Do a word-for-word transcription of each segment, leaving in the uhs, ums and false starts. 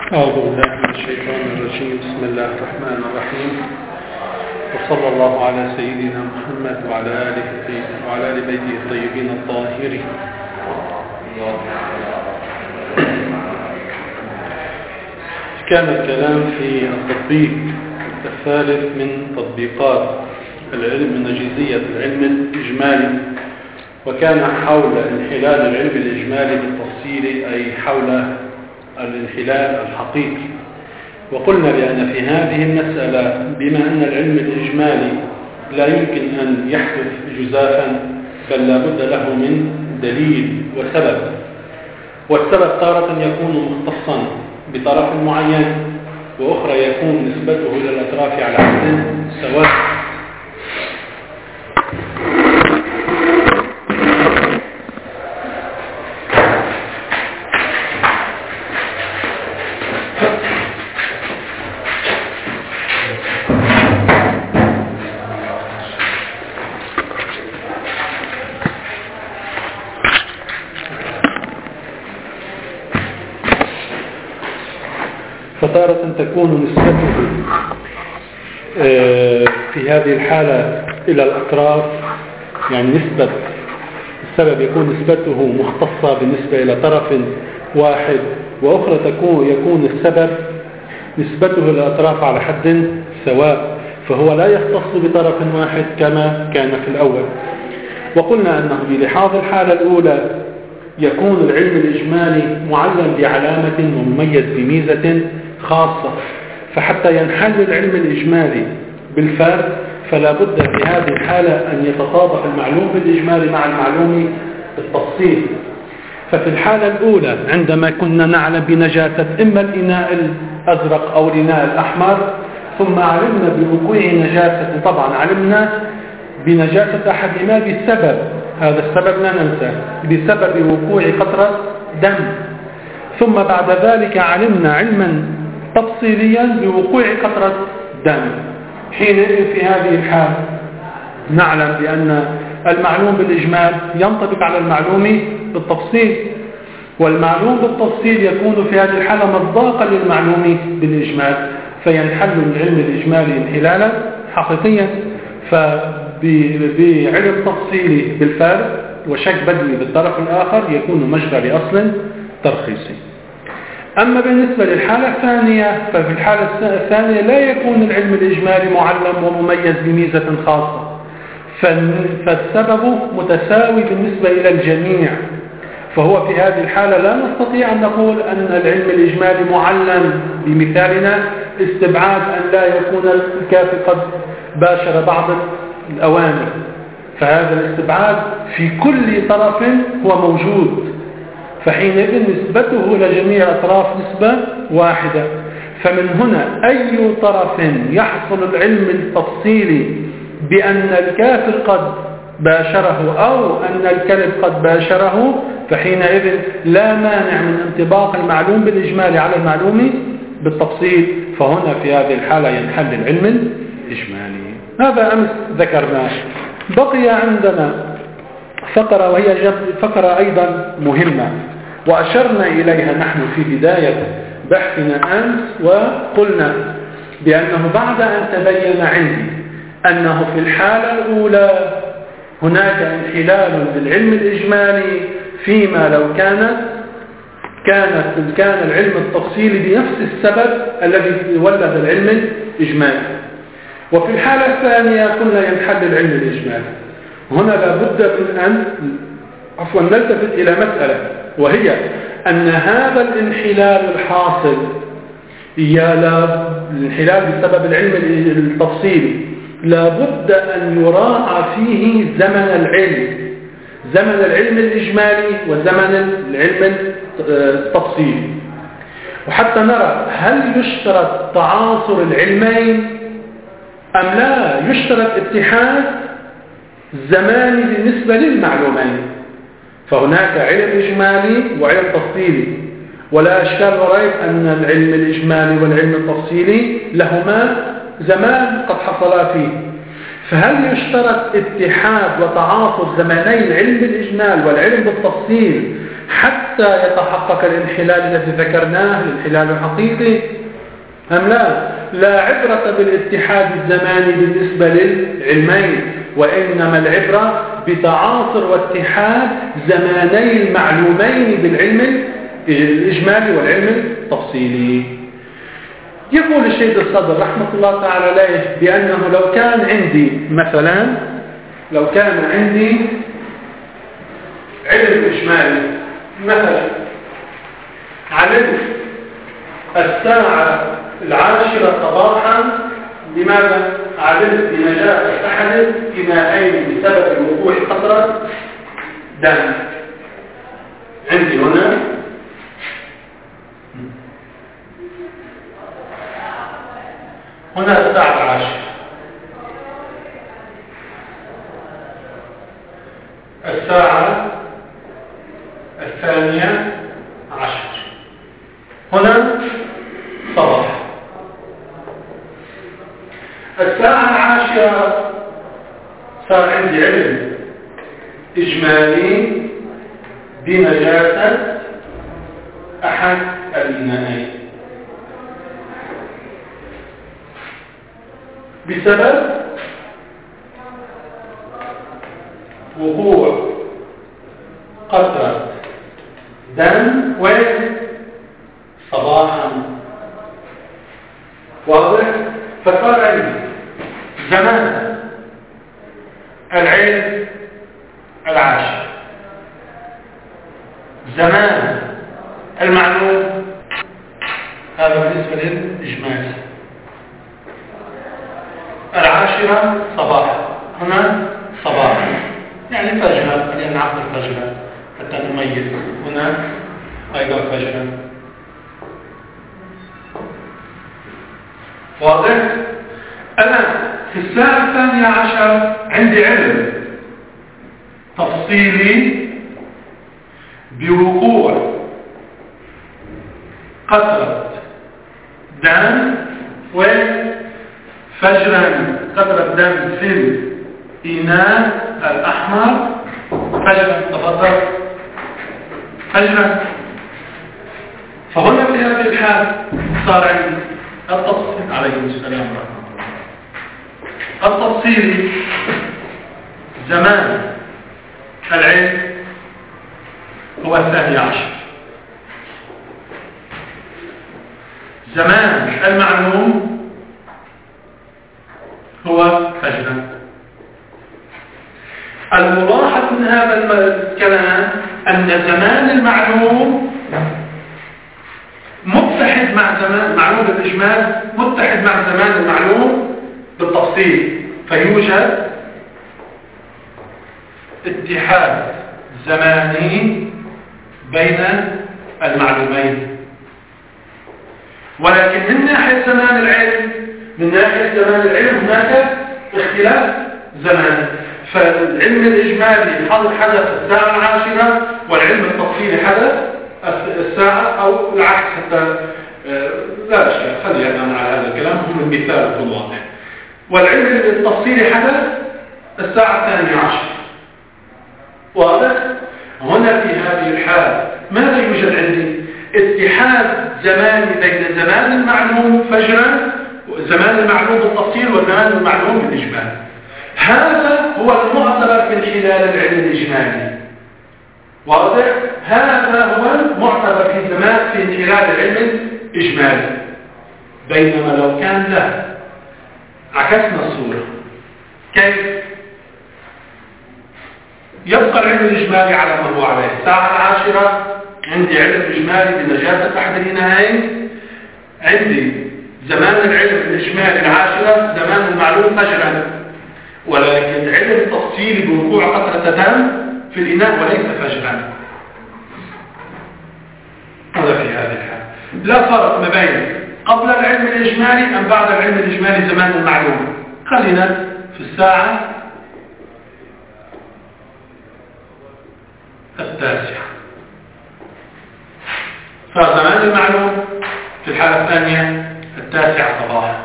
أعوذ بالله من الشيطان الرجيم. بسم الله الرحمن الرحيم، وصلى الله على سيدنا محمد وعلى آله وعلى آل بيته الطيبين الطاهرين. كان الكلام في التطبيق الثالث من تطبيقات العلم من نجيزية العلم الإجمالي، وكان حول انحلال العلم الإجمالي بالتفصيل، أي حول الانحلال الحقيقي. وقلنا بأن في هذه المسألة بما أن العلم الإجمالي لا يمكن أن يحدث جزافا، بل لا بد له من دليل وسبب، والسبب تارة يكون مختصا بطرف معين، وأخرى يكون نسبته إلى الأطراف على حد سواء. فتارة تكون نسبته في هذه الحالة إلى الأطراف، يعني نسبة السبب يكون نسبته مختصة بالنسبة إلى طرف واحد، وأخرى تكون يكون السبب نسبته إلى الأطراف على حد سواء، فهو لا يختص بطرف واحد كما كان في الأول. وقلنا أنه بلحاظ الحالة الأولى يكون العلم الإجمالي معلم بعلامة ومميز بميزة خاصة، فحتى ينحل العلم الإجمالي بالفرد فلا بد في هذه الحالة أن يتطابق المعلوم بالإجمالي مع المعلوم بالتفصيل. ففي الحالة الأولى عندما كنا نعلم بنجاسة إما الإناء الأزرق أو الإناء الأحمر، ثم علمنا بوقوع نجاسة، طبعا علمنا بنجاسة أحدهما بسبب، هذا السبب لا ننساه، بسبب وقوع قطرة دم، ثم بعد ذلك علمنا علما تفصيليا بوقوع قطرة دم. حينئذ في هذه الحال نعلم بأن المعلوم بالإجمال ينطبق على المعلوم بالتفصيل، والمعلوم بالتفصيل يكون في هذه الحالة مصداقا للمعلوم بالإجمال، فينحل العلم الإجمالي انحلالا حقيقيا. فبعلم تفصيلي بالفرد وشك بدني بالطرف الآخر يكون مجرى لأصل ترخيصي. أما بالنسبة للحالة الثانية، ففي الحالة الثانية لا يكون العلم الإجمالي معلم ومميز بميزة خاصة، فالسبب متساوي بالنسبة إلى الجميع، فهو في هذه الحالة لا نستطيع أن نقول أن العلم الإجمالي معلم بمثالنا استبعاد أن لا يكون الكافي قد باشر بعض الأوامر، فهذا الاستبعاد في كل طرف هو موجود، فحينئذ نسبته لجميع الأطراف نسبة واحدة. فمن هنا أي طرف يحصل العلم التفصيلي بأن الكافر قد باشره أو أن الكلب قد باشره، فحينئذ لا مانع من انطباق المعلوم بالإجمال على المعلوم بالتفصيل، فهنا في هذه الحالة ينحل العلم الإجمالي. هذا أمس ذكرناه. بقي عندنا فقرة، وهي فقرة أيضا مهمة وأشرنا إليها نحن في بداية بحثنا أمس، وقلنا بأنه بعد أن تبين عندي أنه في الحالة الأولى هناك انحلال بالعلم الإجمالي فيما لو كانت كانت كان العلم التفصيلي بنفس السبب الذي ولد العلم الإجمالي، وفي الحالة الثانية قلنا ينحل العلم الإجمالي. هنا لابد من أن عفوا نلتفت إلى مسألة، وهي أن هذا الانحلال الحاصل يا لا الانحلال بسبب العلم التفصيلي لابد أن يراعى فيه زمن العلم، زمن العلم الإجمالي وزمن العلم التفصيلي، وحتى نرى هل يشترط تعاصر العلمين أم لا يشترط اتحاد زماني بالنسبة للمعلومين. فهناك علم إجمالي وعلم تفصيلي، ولا أشكال وريب أن العلم الإجمالي والعلم التفصيلي لهما زمان قد حصلا فيه، فهل يشترط اتحاد وتعاطف زماني العلم بالإجمال والعلم بالتفصيل حتى يتحقق الانحلال الذي ذكرناه، الانحلال الحقيقي أم لا؟ لا عبرة بالاتحاد الزماني بالنسبة للعلمين، وإنما العبرة بتعاصر واتحاد زماني المعلومين بالعلم الإجمالي والعلم التفصيلي. يقول الشيخ الصدر رحمة الله تعالى عليه بأنه لو كان عندي مثلا لو كان عندي علم إجمالي مثلا علمت الساعة العاشرة صباحا، لماذا؟ علمت بنجاة أحد إناءين بسبب وقوع قطرة دم. عندي هنا هنا الساعة العاشرة، الساعة الثانية عشر، هنا صباح. الساعة العاشرة صار عندي علم إجمالي بنجاسة أحد الإناءين بسبب وقوع قطرة دم وين؟ صباحا. واضح؟ فصار عندي زمان العلم العاشر، زمان المعلوم، هذا بالنسبة للإجمالي. العاشرة صباحا، هنا صباحا يعني فجرا، لأن عقد الفجر حتى نميز. هنا أيضا فجرا. واضح؟ أنا في الساعة الثانية عشر عندي علم تفصيلي بوقوع قطرة دم وفجرا قطرة دم في الإناء الأحمر. فجرا تفضل فجرا. فهنا في هذه الحال صار عندي التفصيل عليكم السلام ورحمة الله. التفصيل زمان العلم هو الثاني عشر، زمان المعلوم هو فجرا. الملاحظ من هذا الكلام أن زمان المعلوم متحد مع زمان معلوم بالإجمال، متحد مع زمان المعلوم بالتفصيل، فيوجد اتحاد زماني بين المعلومين. ولكن من ناحية زمان العلم من ناحية زمان العلم هناك اختلاف زمان. فالعلم الإجمالي حدث الساعة العاشرة، والعلم التفصيلي حدث الساعة أو العكس. حتى لا أشياء خلينا على هذا الكلام، هو المثال يكون واضح. والعلم التفصيلي حدث الساعة الثانية عشر. واضح؟ هنا في هذه الحال ماذا يوجد عندي؟ اتحاد زماني بين زمان المعلوم فجرا وزمان المعلوم بالتفصيل وزمان المعلوم بالإجمال. هذا هو المعتبر من خلال العلم الإجمالي. واضح؟ هذا هو المعتبر في زمان في خلال العلم الإجمالي. بينما لو كان لا، عكسنا الصورة. كيف؟ يبقى العلم الإجمالي على ما هو عليه. الساعة العاشرة عندي علم إجمالي بنجاسة أحد الإناءين، عندي زمان العلم الإجمالي العاشرة زمان المعلوم فجرا، ولكن علم تفصيلي بوقوع قطرة دم في الإناء وليس فجرا. هذا في هذه الحال لا فرق ما بين قبل العلم الإجمالي أم بعد العلم الإجمالي زمان المعلوم. خلينا في الساعة التاسعة، فزمان المعلوم في الحالة الثانية التاسعة صباحا.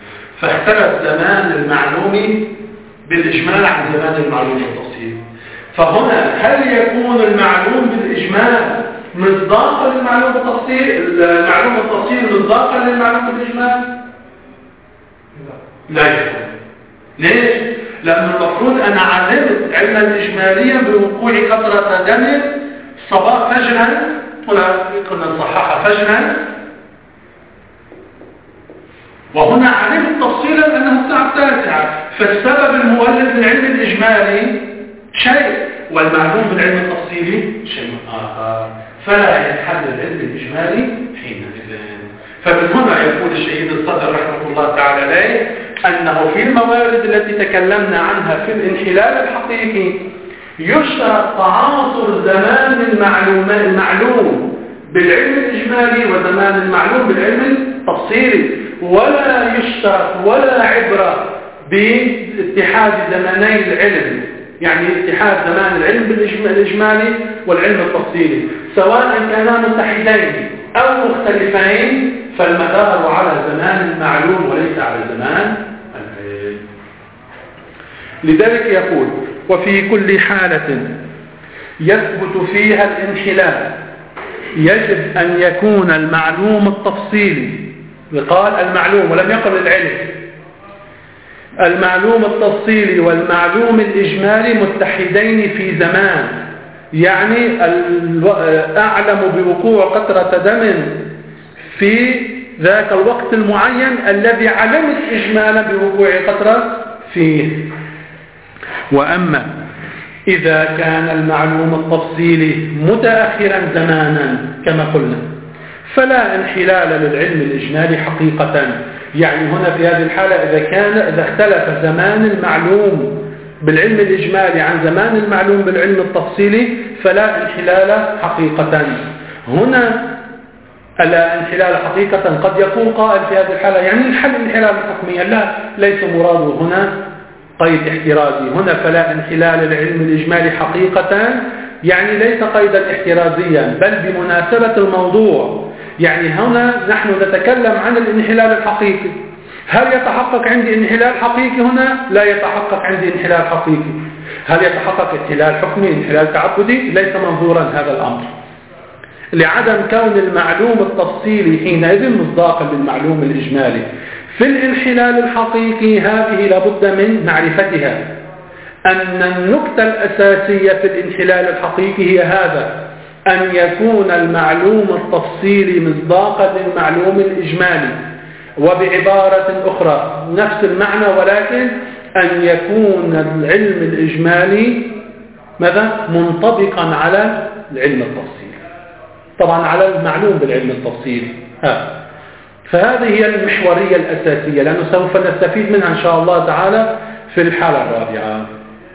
فاختلف زمان المعلوم بالإجمال عن زمان المعلوم بالتفصيل. فهنا هل يكون المعلوم بالإجمال مصداقا للمعلوم بالتفصيل؟ المعلوم بالتفصيل مصداقا للمعلوم بالإجمال؟ لا يكون. ليش؟ لأن المفروض أنا علمت علما إجماليا بوقوع قطرة دم صباح فجرا، ولا كنا نصححها فجرا، وهنا علمت تفصيلا أنه الساعة التاسعة، فالسبب المولد للعلم الإجمالي شيء والمعلوم بالعلم التفصيلي شيء آخر، فلا يتحدد العلم الإجمالي حينئذ. فمن هنا يقول الشهيد الصدر رحمه الله تعالى عليه أنه في الموارد التي تكلمنا عنها في الانحلال الحقيقي يشترط تعاصر زمان المعلوم المعلوم بالعلم الإجمالي وزمان المعلوم بالعلم التفصيلي، ولا يشترط ولا عبرة باتحاد زماني العلم، يعني اتحاد زمان العلم بالإجمالي والعلم التفصيلي سواء كانا متحدين أو مختلفين، فالمدار على زمان المعلوم وليس على زمان العلم. لذلك يقول وفي كل حالة يثبت فيها الانحلال يجب أن يكون المعلوم التفصيلي، قال المعلوم ولم يقل العلم، المعلوم التفصيلي والمعلوم الإجمالي متحدين في زمان، يعني أعلم بوقوع قطرة دم في ذاك الوقت المعين الذي علمت إجمالا بوقوع قطرة فيه. وأما إذا كان المعلوم التفصيلي متأخرا زمانا كما قلنا فلا انحلال للعلم الإجمالي حقيقة، يعني هنا في هذه الحالة إذا كان إذا اختلف زمان المعلوم بالعلم الإجمالي عن زمان المعلوم بالعلم التفصيلي فلا انحلال حقيقة. هنا لا انحلال حقيقة قد يقول قائل في هذه الحالة يعني الحل انحلال حكميا، لا، ليس مراده هنا قيد احترازي، هنا فلا انحلال العلم الإجمالي حقيقة يعني ليس قيدا احترازيا بل بمناسبة الموضوع، يعني هنا نحن نتكلم عن الانحلال الحقيقي، هل يتحقق عندي انحلال حقيقي هنا؟ لا يتحقق عندي انحلال حقيقي. هل يتحقق انحلال حكمي انحلال تعبدي؟ ليس منظورا هذا الأمر، لعدم كون المعلوم التفصيلي حينئذ مصداقا للمعلوم الإجمالي. في الانحلال الحقيقي هذه لابد من معرفتها، أن النقطة الأساسية في الانحلال الحقيقي هي هذا، أن يكون المعلوم التفصيلي مصداقا للمعلوم الإجمالي، وبعبارة أخرى نفس المعنى ولكن أن يكون العلم الإجمالي ماذا؟ منطبقا على العلم التفصيلي، طبعا على المعلوم بالعلم التفصيلي. ها. فهذه هي المحورية الأساسية لأنه سوف نستفيد منها إن شاء الله تعالى في الحالة الرابعة.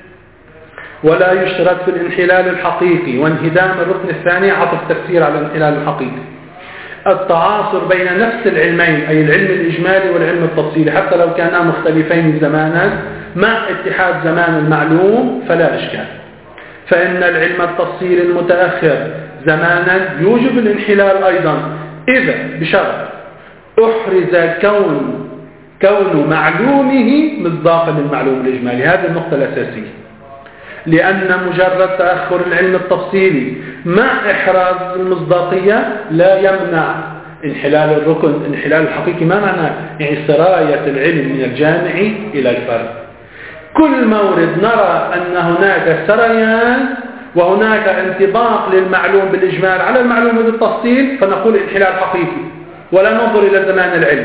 ولا يشترط في الانحلال الحقيقي وانهدام الركن الثاني عطف تفسير على الانحلال الحقيقي التعاصر بين نفس العلمين أي العلم الإجمالي والعلم التفصيلي حتى لو كانا مختلفين زمانا مع اتحاد زمان المعلوم فلا إشكال، فإن العلم التفصيلي المتأخر زمانا يوجب الانحلال أيضا إذا بشرط أحرز كون كون معلومه مصداقا للمعلوم الإجمالي. هذه النقطة الأساسية، لأن مجرد تأخر العلم التفصيلي مع إحراز المصداقية لا يمنع انحلال الركن. انحلال الحقيقي ما معناه؟ يعني سراية العلم من الجامع إلى الفرد. كل مورد نرى أن هناك سريان وهناك انطباق للمعلوم بالإجمال على المعلوم بالتفصيل فنقول انحلال حقيقي ولا ننظر إلى زمان العلم.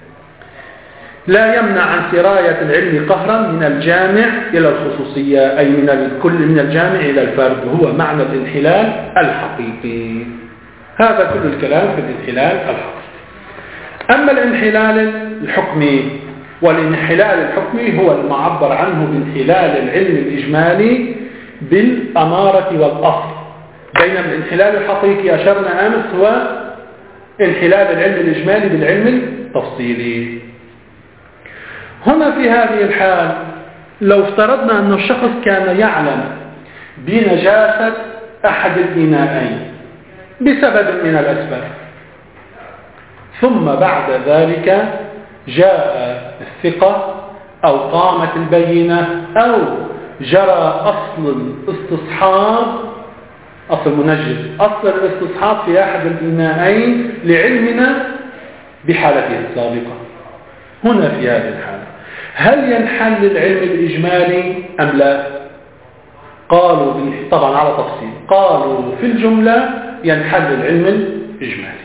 لا يمنع عن سراية العلم قهرا من الجامع إلى الخصوصية أي من الكل من الجامع إلى الفرد، هو معنى الانحلال الحقيقي. هذا كل الكلام في الانحلال الحقيقي. أما الانحلال الحكمي، والانحلال الحكمي هو المعبر عنه بانحلال العلم الإجمالي بالأمارة والأصل، بينما الانحلال الحقيقي أشرنا أمس هو انحلال العلم الإجمالي بالعلم التفصيلي. هنا في هذه الحال لو افترضنا أن الشخص كان يعلم بنجاسة أحد الإناءين بسبب من الأسباب، ثم بعد ذلك جاء الثقة أو قامت البينة أو جرى أصل الاستصحاب، أصل منجز أصل الاستصحاب في أحد الإناءين لعلمنا بحالته السابقة. هنا في هذه الحالة هل ينحل العلم الإجمالي أم لا؟ قالوا طبعا على تفصيل، قالوا في الجملة ينحل العلم الإجمالي،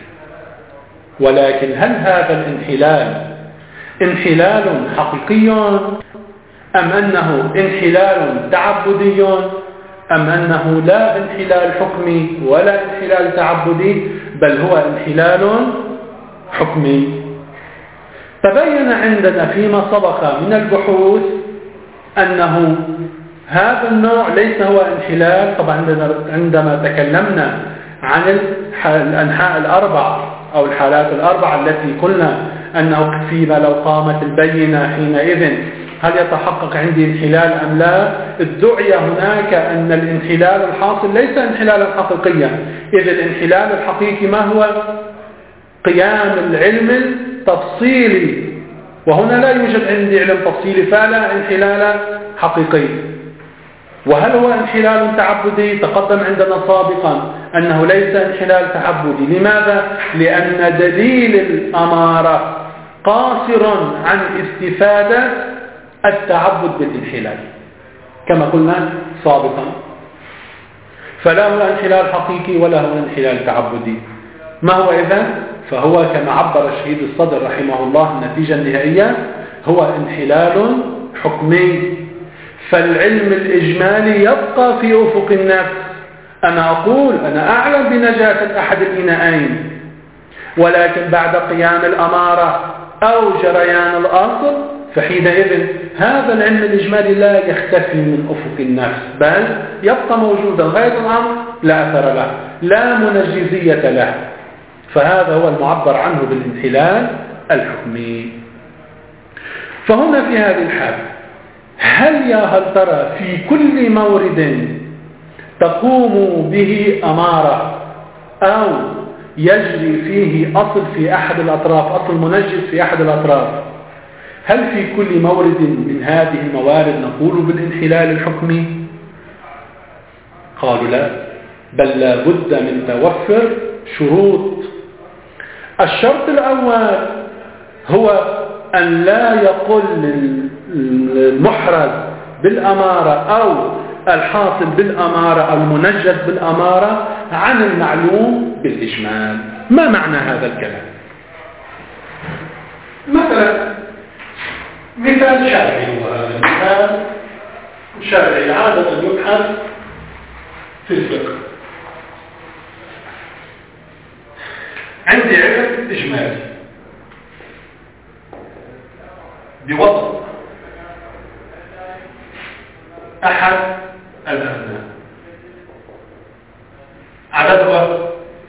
ولكن هل هذا الانحلال انحلال حقيقي أم أنه انحلال تعبدي أم أنه لا انحلال حكمي ولا انحلال تعبدي بل هو انحلال حكمي؟ تبين عندنا فيما سبق من البحوث أنه هذا النوع ليس هو انحلال. طبعا عندما تكلمنا عن الأنحاء الأربع أو الحالات الأربع التي قلنا أنه فيما لو قامت البينة حينئذ هل يتحقق عندي انحلال أم لا؟ ادعي هناك أن الانحلال الحاصل ليس انحلالا حقيقيا، إذ الانحلال الحقيقي ما هو؟ قيام العلم التفصيلي، وهنا لا يوجد عندي علم تفصيلي فلا انحلال حقيقي. وهل هو انحلال تعبدي؟ تقدم عندنا سابقا أنه ليس انحلال تعبدي. لماذا؟ لأن دليل الأمارة قاصر عن استفادة التعبد بالانحلال كما قلنا سابقا، فلا هو انحلال حقيقي ولا هو انحلال تعبدي. ما هو إذن؟ فهو كما عبر الشهيد الصدر رحمه الله النتيجة النهائية هو انحلال حكمي. فالعلم الإجمالي يبقى في أفق النفس. أنا أقول أنا أعلم بنجاسة أحد الإناءين، ولكن بعد قيام الأمارة أو جريان الأصل فحينئذ هذا العلم الإجمالي لا يختفي من أفق النفس بل يبقى موجودا غاية الأمر لا أثر له، لا منجزية له. فهذا هو المعبر عنه بالانحلال الحكمي. فهنا في هذه الحالة هل يا هل ترى في كل مورد تقوم به أمارة أو يجري فيه أصل في أحد الأطراف، أصل منجز في أحد الأطراف، هل في كل مورد من هذه الموارد نقول بالانحلال الحكمي؟ قالوا لا، بل لا بد من توفر شروط. الشرط الأول هو أن لا يقل المحرز بالأمارة أو الحاصل بالأمارة أو المنجز بالأمارة عن المعلوم بالإجمال. ما معنى هذا الكلام؟ مثلا مثال شرعي، وهذا مثال شرعي عادة يبحث في الفقه. عندي علم إجمالي بوضع أحد الأبناء عددها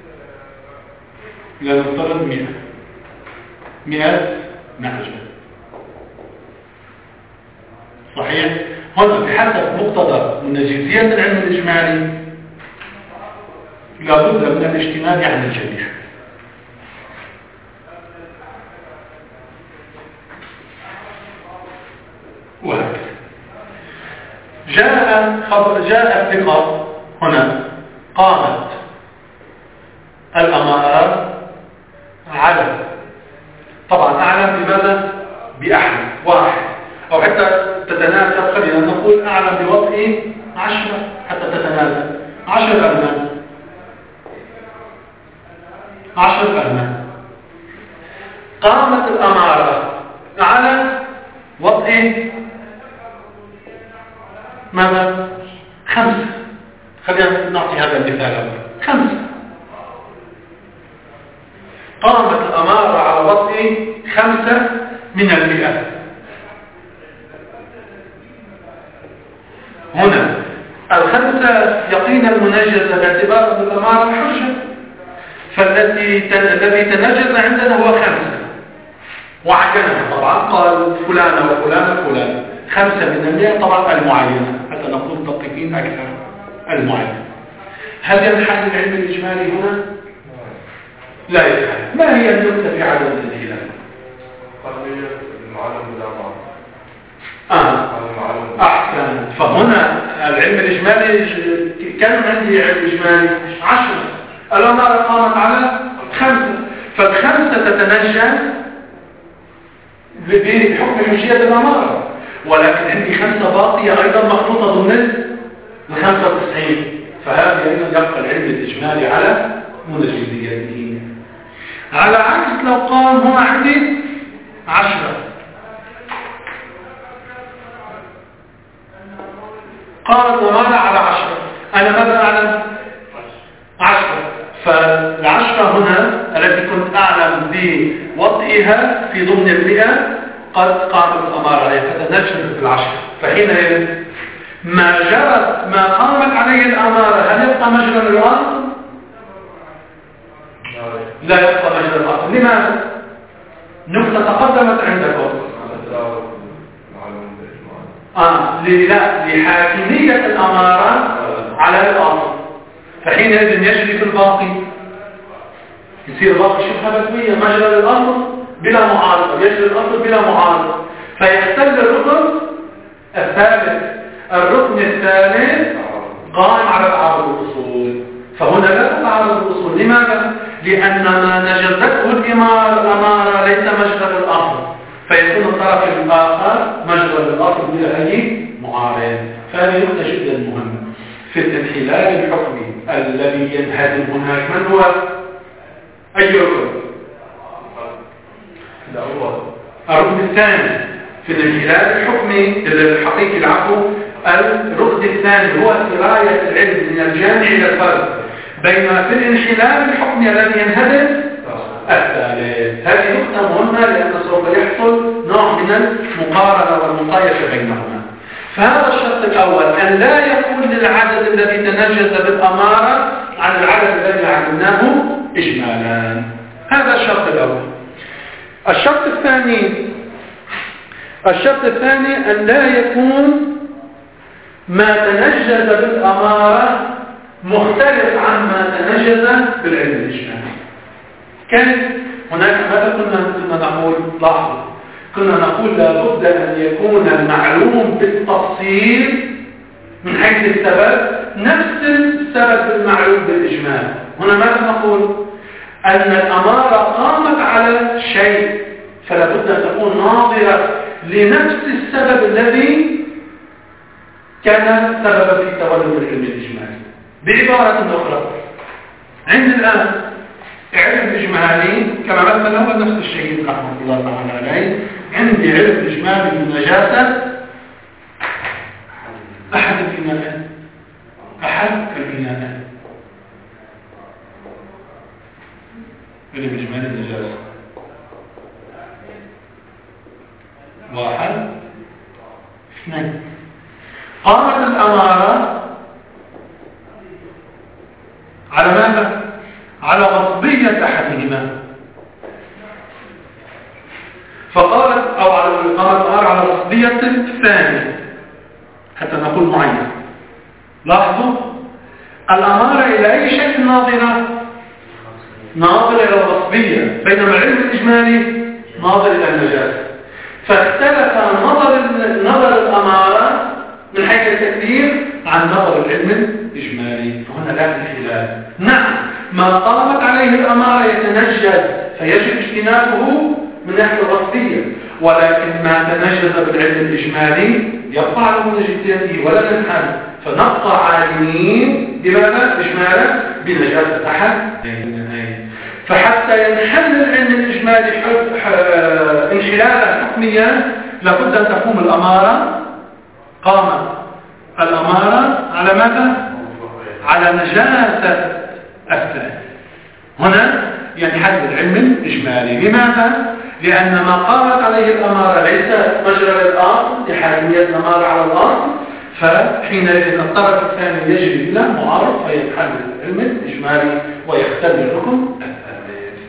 لنفترض مئة مئة نعجة، صحيح؟ هنا بحسب مقتضى منجزية العلم الإجمالي لابد من الاجتناب عن الجميع. وهكذا جاء خبر جاء الثقة هنا قامت الأمارة على طبعا أعلم بماذا؟ بأحد واحد أو حتى تتناسب، خلينا نقول أعلم بوضع عشرة حتى تتناسب عشر أبناء عشر أبناء. قامت الأمارة على وضع ماذا؟ خمسة. خلينا نعطي هذا المثال أولا. خمسة. قامت الأمارة على وضع خمسة من المئة. هنا الخمسة يقينا المنجزة باعتبار أن الأمارة حجة، فالذي الذي تنجز عندنا هو خمسة وعينها طبعا، قال فلانة وفلانة فلان خمسة من المئة طبعا المعينة حتى نقول دقيقين أكثر المعينة. هل ينحل العلم الإجمالي هنا؟ لا ينحل. ما هي النقطة في عدم الانحلال؟ قضية المعلم بالأمارة آه. أحسن. فهنا العلم الإجمالي كم عندي علم إجمالي؟ عشرة. الأمارة قامت على خمسة، فالخمسة تتنجم بحكم حجية الأمارة، ولكن عندي خمسة باقية أيضا مخلوطة ضمن الخمسة وتسعين، فهذا أيضا يبقى العلم الإجمالي على منجزيته. على عكس لو قام هنا عندي عشرة، قامت الأمارة على عشرة، أنا ماذا أعلم؟ عشرة. فالعشرة هنا التي كنت أعلم بوضعها في ضمن المئة قد قامت الأمارة عليها فتنجمت في العشرة، فحينئذ ما جرت ما قامت عليه الأمارة هل يبقى مجرى الأصل؟ لا يبقى مجرى الأصل. لماذا؟ نقطة تقدمت عندكم آه لا لحاكمية الأمارة على الأصل، فحينئذ يجري في الباقي، يصير الباقي شبهة بدوية مجرى الأصل بلا معارضة، يجري الأصل بلا معارضة، فيختل الركن الثالث. الركن الثالث قائم على تعارض الأصول، فهنا لا تتعارض الأصول. لماذا؟ لأن ما نجزته الأمارة ليس مجرى الأصل، فيكون الطرف الآخر مجرى الأصل بلا أي معارض. فهذه نقطة جدا مهمة في الانحلال الحكمي الذي ينهدم هناك. من هو؟ أي ركن؟ الركن الثاني في الانحلال الحكمي الحقيقي العفو. الركن الثاني هو سراية العلم من الجامع إلى الفرد، بينما في الانحلال الحكمي الذي ينهدم الثالث. هذه نقطة مهمة لأن سوف يحصل نوع من المقارنة والمقايسة بينهما. فهذا الشرط الأول، أن لا يكون للعدد الذي تنجز بالأمارة عن العدد الذي علمناه إجمالا. هذا الشرط الأول. الشرط الثاني الشرط الثاني أن لا يكون ما تنجز بالأمارة مختلف عن ما تنجز بالعلم الإجمالي. كان هناك ماذا كنا كنا نقول؟ لاحظوا، كنا نقول لابد أن يكون المعلوم بالتفصيل من حيث السبب نفس السبب المعلوم بالإجمال. هنا ماذا نقول؟ أن الأمارة قامت على شيء، فلا بد أن تكون ناظرة لنفس السبب الذي كان سببا في تولد العلم الإجمالي. بعبارة أخرى، عند الآن علم إجمالي كما مثل هو نفس الشيء رحمه الله تعالى عليه، عندي علم إجمالي بنجاسة أحد البناءات أحد البناءات علم إجمالي النجاسة واحد اثنين. قامت الأمارة على ماذا؟ على غصبية أحدهما، فقالت أو على قامت الأمارة على غصبية الثاني حتى نقول معين. لاحظوا الأمارة إلى أي شيء ناظرة؟ ناظرة إلى الغصبية، بينما العلم الإجمالي ناظر إلى النجاسة. فاختلف نظر نظر الأمارة من حيث التكبير عن نظر العلم الإجمالي، فهنا لا انحلال. نعم ما قامت عليه الأمارة يتنجز فيجب اجتنابه من ناحية الغصبية، ولكن ما تنجز بالعلم الإجمالي يبقى على منجزيته ولا ننحل، فنبقى عالمين بماذا؟ إجمالا بنجاسة أحد. فحتى ينحل العلم الإجمالي انحلالا حكميا لابد أن تقوم الأمارة قامت الأمارة على ماذا؟ على نجاسة الثاني. هنا ينحل العلم الإجمالي. لماذا؟ لأن ما قامت عليه الأمارة ليس مجرى الأصل لحاكمية الأمارة على الأصل، فحينئذ الطرف الثاني يجري بلا معارض فينحل العلم الإجمالي ويختل الركن الثالث.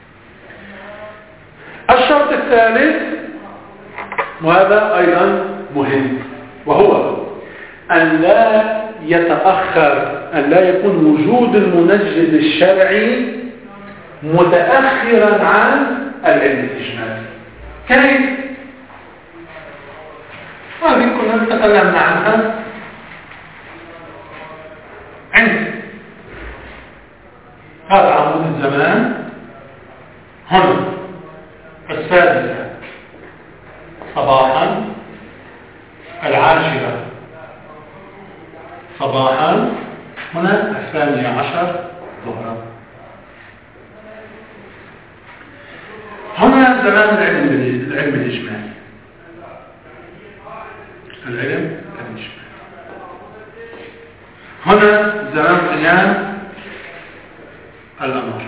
الشرط الثالث وهذا أيضا مهم، وهو أن لا يتأخر أن لا يكون وجود المنجز الشرعي متأخرا عن العلم الإجمالي. كيف؟ هذه كنا تكلمنا عنها عند هذا عمود الزمان. هنا السادسة صباحا، العاشرة صباحا، هنا الثانية عشر ظهرا. هنا زمان العلم العلم الإجمالي، العلم الإجمالي. هنا زمان قيام الأمر.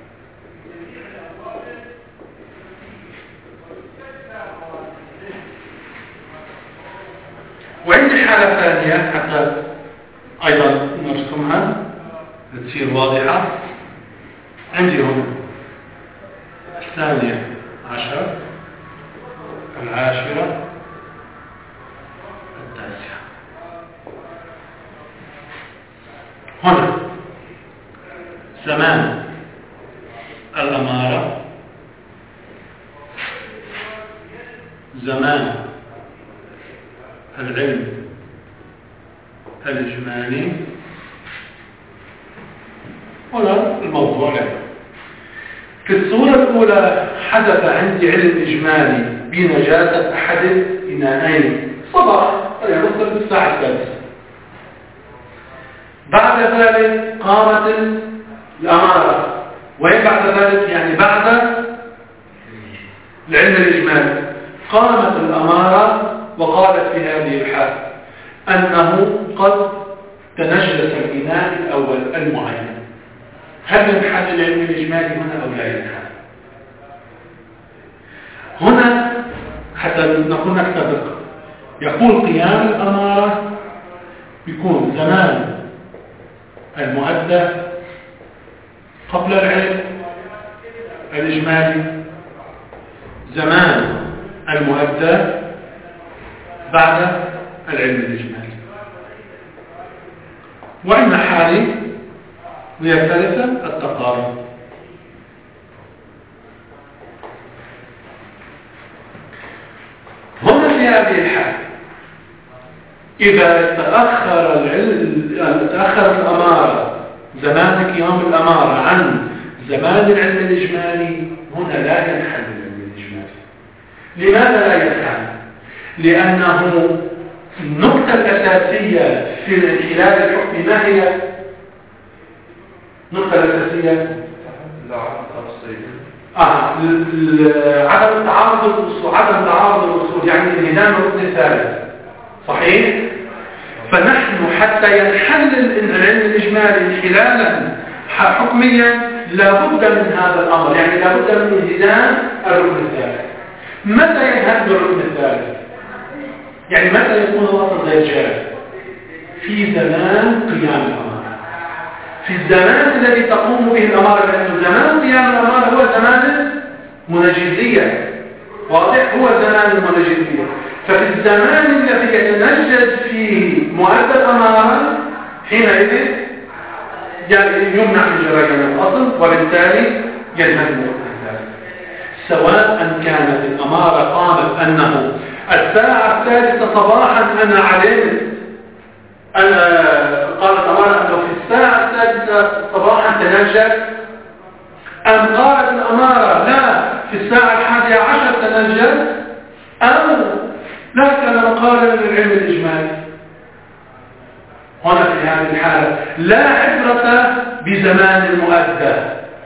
وعندي حالة ثانية حتى أيضا نرسمها تصير واضحة. عندي هنا الثانية عشر، العاشرة، التاسعة. هنا زمان الأمارة، زمان العلم الإجمالي. هنا الموضوع له. في الصورة الأولى حدث عندي علم إجمالي بنجاسة أحد إناءين صباح يوصل الساعة السادسة. بعد ذلك قامت الأمارة، وين بعد ذلك؟ يعني بعد العلم الإجمالي قامت الأمارة وقالت في هذه الحال أنه قد تنجس الإناء الأول المعين. هل ينحل العلم الإجمالي هنا أو لا ينحل؟ هنا حتى نكون أكثر دقة، يقول قيام الأمارة بيكون زمان المؤدى قبل العلم الإجمالي، زمان المؤدى بعد العلم الإجمالي. وعندنا حالة وهي الثالثة التقارب. هنا في هذه الحالة إذا تأخر العلم، تأخرت الأمارة زمان قيام الأمارة عن زمان العلم الإجمالي، هنا لا ينحل العلم الإجمالي. لماذا لا ينحل؟ لأنه النقطة الأساسية في الانحلال الحكمي ما هي؟ النقطة الأساسية آه عدم تعارض الأصول، عدم تعارض الأصول يعني انهدام الركن الثالث. صحيح؟ فنحن حتى ينحل العلم الإجمالي انحلالا حكميا لابد من هذا الأمر، يعني لابد من انهدام الركن الثالث. متى ينهد الركن الثالث؟ يعني متى يكون الأصل غير جاري؟ في زمان قيام الأمارة، في الزمان الذي تقوم به الأمارة، لأن زمان قيام الأمارة هو زمان المنجزية. واضح؟ هو زمان المنجزية. ففي الزمان الذي يتنجز فيه مؤدى الأمارة حينئذ يمنع من جريان الأصل، وبالتالي ينهد الركن الثالث. سواء كانت الأمارة قامت أنه الساعة الثالثة صباحا أنا علمت، أنا قالت أمارة أنه في الساعة الثالثة صباحا تنجد، أم قالت الأمارة لا في الساعة الحادية عشر تنجد، أم لا كما قال العلم الإجمالي. هنا في هذه الحالة لا عبرة بزمان المؤدى،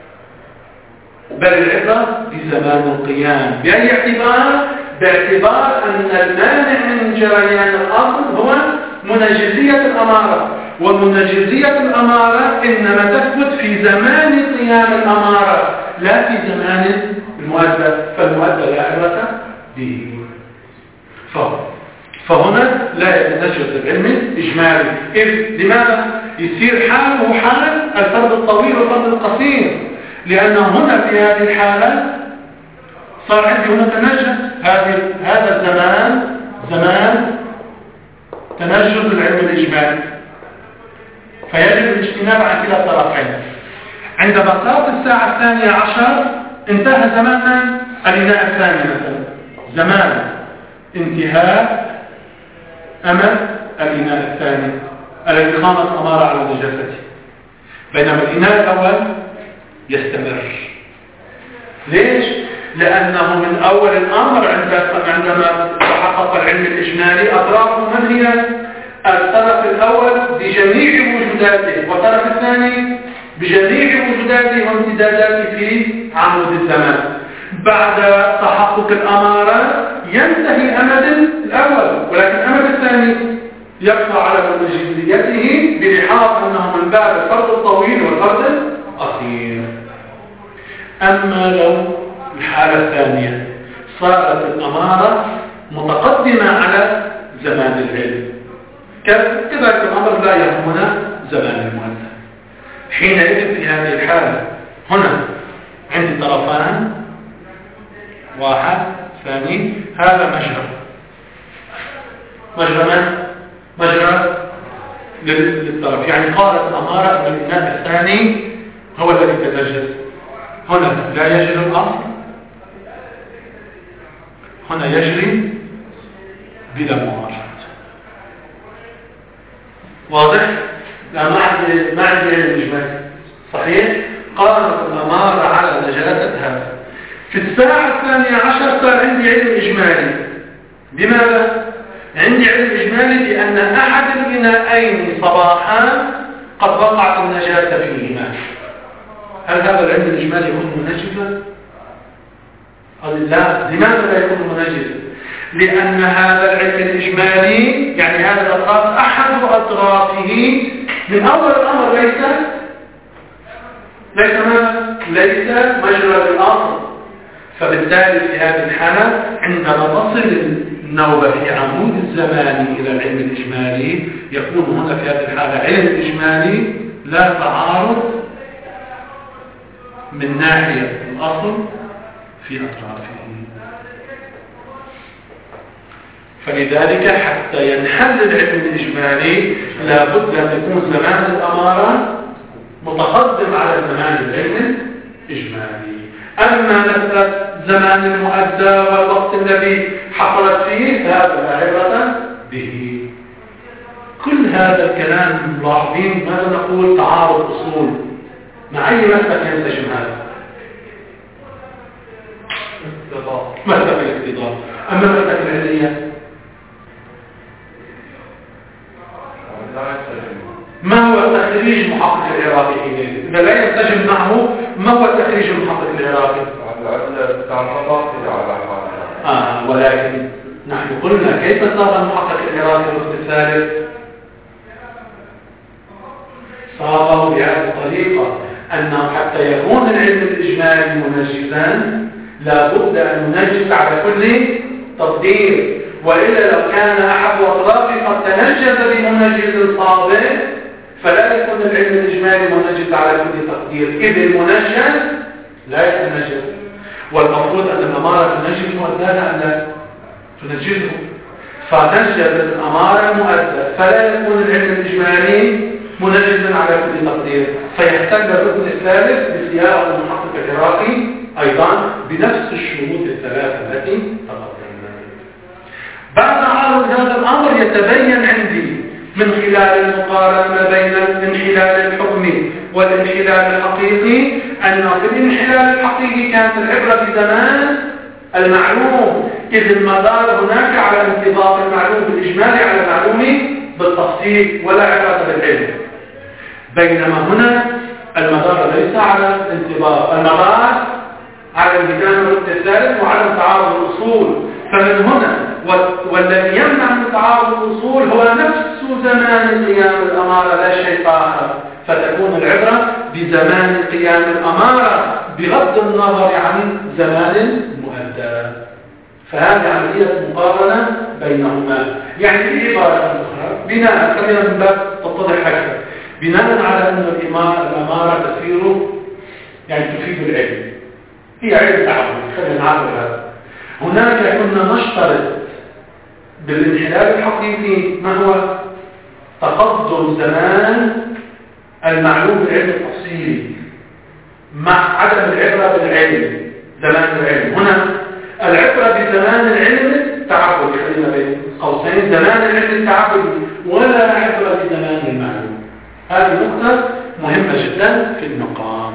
بل العبرة بزمان القيام. بأي اعتبار؟ باعتبار أن المانع من جريان الأصل هو منجزية الأمارة، ومنجزية الأمارة إنما تثبت في زمان قيام الأمارة لا في زمان المؤدى، فالمؤدى لا عبرة به. فهنا لا يتنجز العلم الإجمالي. إذ لماذا؟ يصير حاله حال الفرد الطويل والفرد القصير، لأنه هنا في هذه الحالة صار عندي هنا تنجز. هذه هذا الزمان زمان تنجز العلم الإجمالي، فيجب الاجتناب عن كلا الطرفين. عند بساط الساعة الثانية عشر انتهى زمان الإناء الثاني مثلا، زمان انتهاء أمد الإناء الثاني الذي قامت أمارة على نجاسته، بينما الإناء الأول يستمر. ليش؟ لأنه من أول الأمر عندما تحقق العلم الإجمالي أطرافه من هي؟ الطرف الأول بجميع وجوداته، والطرف الثاني بجميع وجوداته وامتداداته في عمود الزمان. بعد تحقق الأمارة ينتهي أمد الأول، ولكن أمد الثاني يبقى على منجزيته بلحاظ أنه من باب الفرد الطويل والفرد القصير. أما لو الحالة الثانية صارت الأمارة متقدمة على زمان العلم، كذلك الأمر لا يهمنا زمان المؤثر. حينئذ في هذه الحالة هنا عندي طرفان، واحد ثاني، هذا مجرى مجرى من؟ مجرى للطرف، يعني قالت الأمارة أن الإناء الثاني هو الذي تنجس. هنا لا يجري الأمر، هنا يجري بلا ممارسة. واضح؟ لا ما عندي ما عندي الإجمال صحيح؟ قالت الأمارة على نجاسة هذا. في الساعة الثانية عشر صار عندي علم إجمالي. بماذا؟ عندي علم إجمالي لأن أحد الإناءين صباحا قد وقعت النجاسة فيهما. هل هذا العلم الإجمالي يكون منجسا؟ قال لا. لماذا لا يكون منجسا؟ لأن هذا العلم الإجمالي يعني هذا الأطراف أحد أطرافه من أول الأمر ليس ليس ما ليس مجرى الأمر. فبالتالي في هذه الحالة عندما تصل النوبة في عمود الزمان إلى العلم الإجمالي يكون هنا في هذه الحالة علم إجمالي لا تعارض من ناحية الأصل في أطرافه. فلذلك حتى ينحل العلم الإجمالي لا بد أن يكون زمان الأمارة متقدم على زمان العلم الإجمالي. أما مسألة زمان المؤدى والوقت الذي حصلت فيه فهذا لا عبرة به. كل هذا الكلام ملاحظين ماذا نقول؟ تعارض أصول. مع أي مسألة ينتجم هذا؟ مسألة الاقتضاء. أما مسألة العلية ما هو تخريج محقق العراقي حينئذ؟ إذا لا ينسجم معه ما هو تخريج المحقق العراقي؟ آه ولكن نحن قلنا كيف صار المحقق العراقي الوقت الثالث؟ صاغه بهذه الطريقة أنه حتى يكون العلم الإجمالي منجزا لا بد أن ننجز على كل تقدير، وإلا لو كان أحد أطرافه قد تنجز بمنجز صادق فلا يكون العلم الإجمالي منجز على كل تقدير، إذ المنجز لا يتنجز، والمفروض أن الأمارة تنجز مؤداها أم لا تنجزه، فتنجز الأمارة مؤدى فلا يكون العلم الإجمالي منجزا على كل تقدير، فيحتاج الركن الثالث بصياغة المحقق العراقي أيضا بنفس الشروط الثلاثة التي تقدمنا. بعد عرض هذا الأمر يتبين عندي من خلال المقارنة بين الانحلال الحكمي والانحلال الحقيقي أنه في الانحلال الحقيقي كانت العبرة بزمان المعلوم، إذ المدار هناك على انتظام المعلوم بالإجمال على المعلوم بالتفصيل ولا علاقة بالعلم، بينما هنا المدار ليس على الانتظام، المدار على الميزان الركن الثالث وعلى تعارض الأصول. فمن هنا والذي يمنع من تعارض الأصول هو نفس زمان قيام الأمارة لا شيء آخر، فتكون العبرة بزمان قيام الأمارة بغض النظر عن زمان المؤدى. فهذه عملية مقارنة بينهما. يعني بعبارة أخرى بناء خلينا من باب تتضح أكثر، بناء على أن الأمارة تسير يعني تفيد العلم، هي علم تعبد، خلينا نعرف هذا. هناك كنا نشترط بالانحلال الحقيقي ما هو تقدم زمان المعلوم بالعلم التفصيلي مع عدم العبرة بالعلم زمان العلم. هنا العبرة بزمان العلم تعبدي، خلينا بين قوسين زمان العلم التعبدي ولا عبرة بزمان المعلوم. هذه نقطة مهمة جدا في المقام.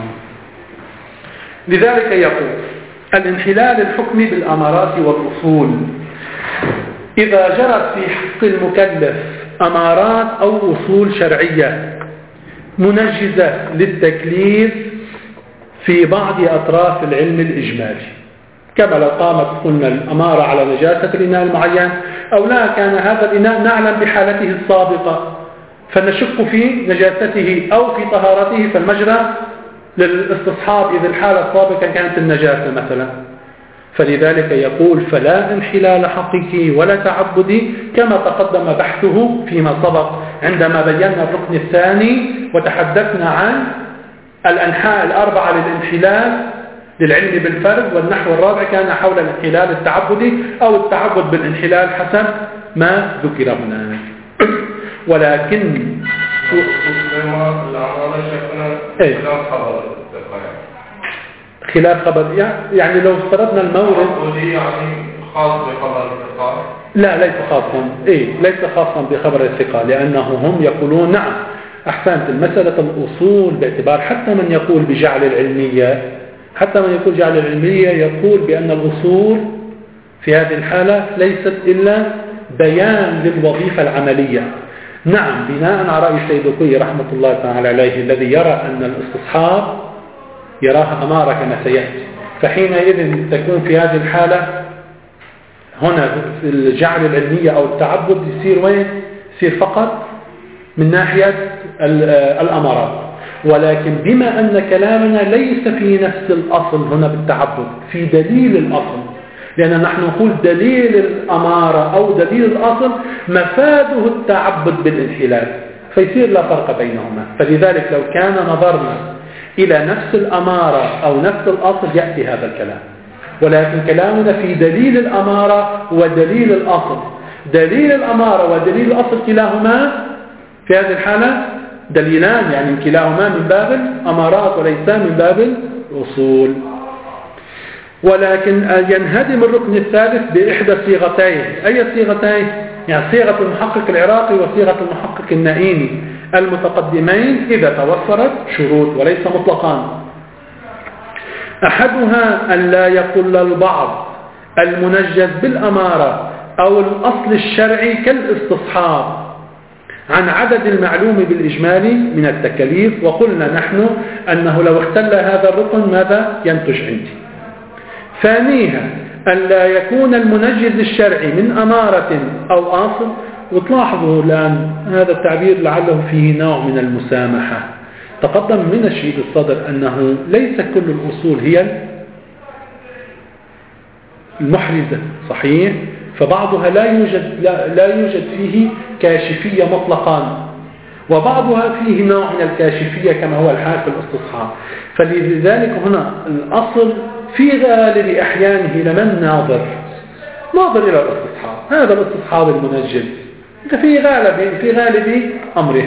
لذلك يقول الانحلال الحكمي بالأمارات والأصول إذا جرت في حق المكلف أمارات أو أصول شرعية منجزة للتكليف في بعض أطراف العلم الإجمالي، كما لو قامت قلنا الأمارة على نجاسة الإناء المعين أو لا كان هذا الإناء نعلم بحالته السابقة فنشك في نجاسته أو في طهارته، فالمجرى للاستصحاب إذا الحالة السابقة كانت النجاسة مثلا. فلذلك يقول فلا انحلال حقيقي ولا تعبدي كما تقدم بحثه فيما سبق عندما بينا الركن الثاني وتحدثنا عن الأنحاء الأربعة للانحلال للعلم بالفرد، والنحو الرابع كان حول الانحلال التعبدي أو التعبد بالانحلال حسب ما ذكر هنا. ولكن ايه خلاف خبر يعني لو افترضنا المورد يعني خاص بخبر الثقة، لا ليس خاصا ايه ليس خاصا بخبر الثقة، لأنه هم يقولون نعم أحسنت المسألة الأصول باعتبار حتى من يقول بجعل العلمية حتى من يقول جعل العلمية يقول بأن الأصول في هذه الحالة ليست إلا بيان للوظيفة العملية. نعم بناء على رأي السيد القوي رحمة الله تعالى عليه الذي يرى أن الاستصحاب يراها أمارة كما سيأتي، فحينئذ تكون في هذه الحالة هنا الجعل العلمية أو التعبد يصير وين؟ يصير فقط من ناحية الأمارات، ولكن بما أن كلامنا ليس في نفس الأصل هنا بالتعبد في دليل الأصل، لأن نحن نقول دليل الأمارة أو دليل الأصل مفاده التعبد بالانحلال، فيصير لا فرق بينهما. فلذلك لو كان نظرنا إلى نفس الأمارة أو نفس الأصل يأتي هذا الكلام، ولكن كلامنا في دليل الأمارة ودليل الأصل. دليل الأمارة ودليل الأصل كلاهما في هذه الحالة دليلان، يعني كلاهما من باب الأمارات وليس من باب الأصول. ولكن ينهدم الركن الثالث بإحدى صيغتين. أي صيغتين؟ يعني صيغة المحقق العراقي وصيغة المحقق النائيني المتقدمين إذا توفرت شروط وليس مطلقان. أحدها أن لا يقل البعض المنجز بالأمارة أو الأصل الشرعي كالاستصحاب عن عدد المعلوم بالإجمالي من التكاليف، وقلنا نحن أنه لو اختل هذا الركن ماذا ينتج عندي. ثانيها أن لا يكون المنجز الشرعي من أمارة أو أصل، وتلاحظوا الآن هذا التعبير لعله فيه نوع من المسامحة. تقدم من الشهيد الصدر أنه ليس كل الأصول هي المحرزة صحيح، فبعضها لا يوجد, لا, لا يوجد فيه كاشفية مطلقا، وبعضها فيه نوع من الكاشفية كما هو الحال في الاستصحاب. فلذلك هنا الأصل في غالب أحيانه لمن ناظر ناظر إلى الاستصحاب، هذا الاستصحاب المنجز في غالب في غالب أمره.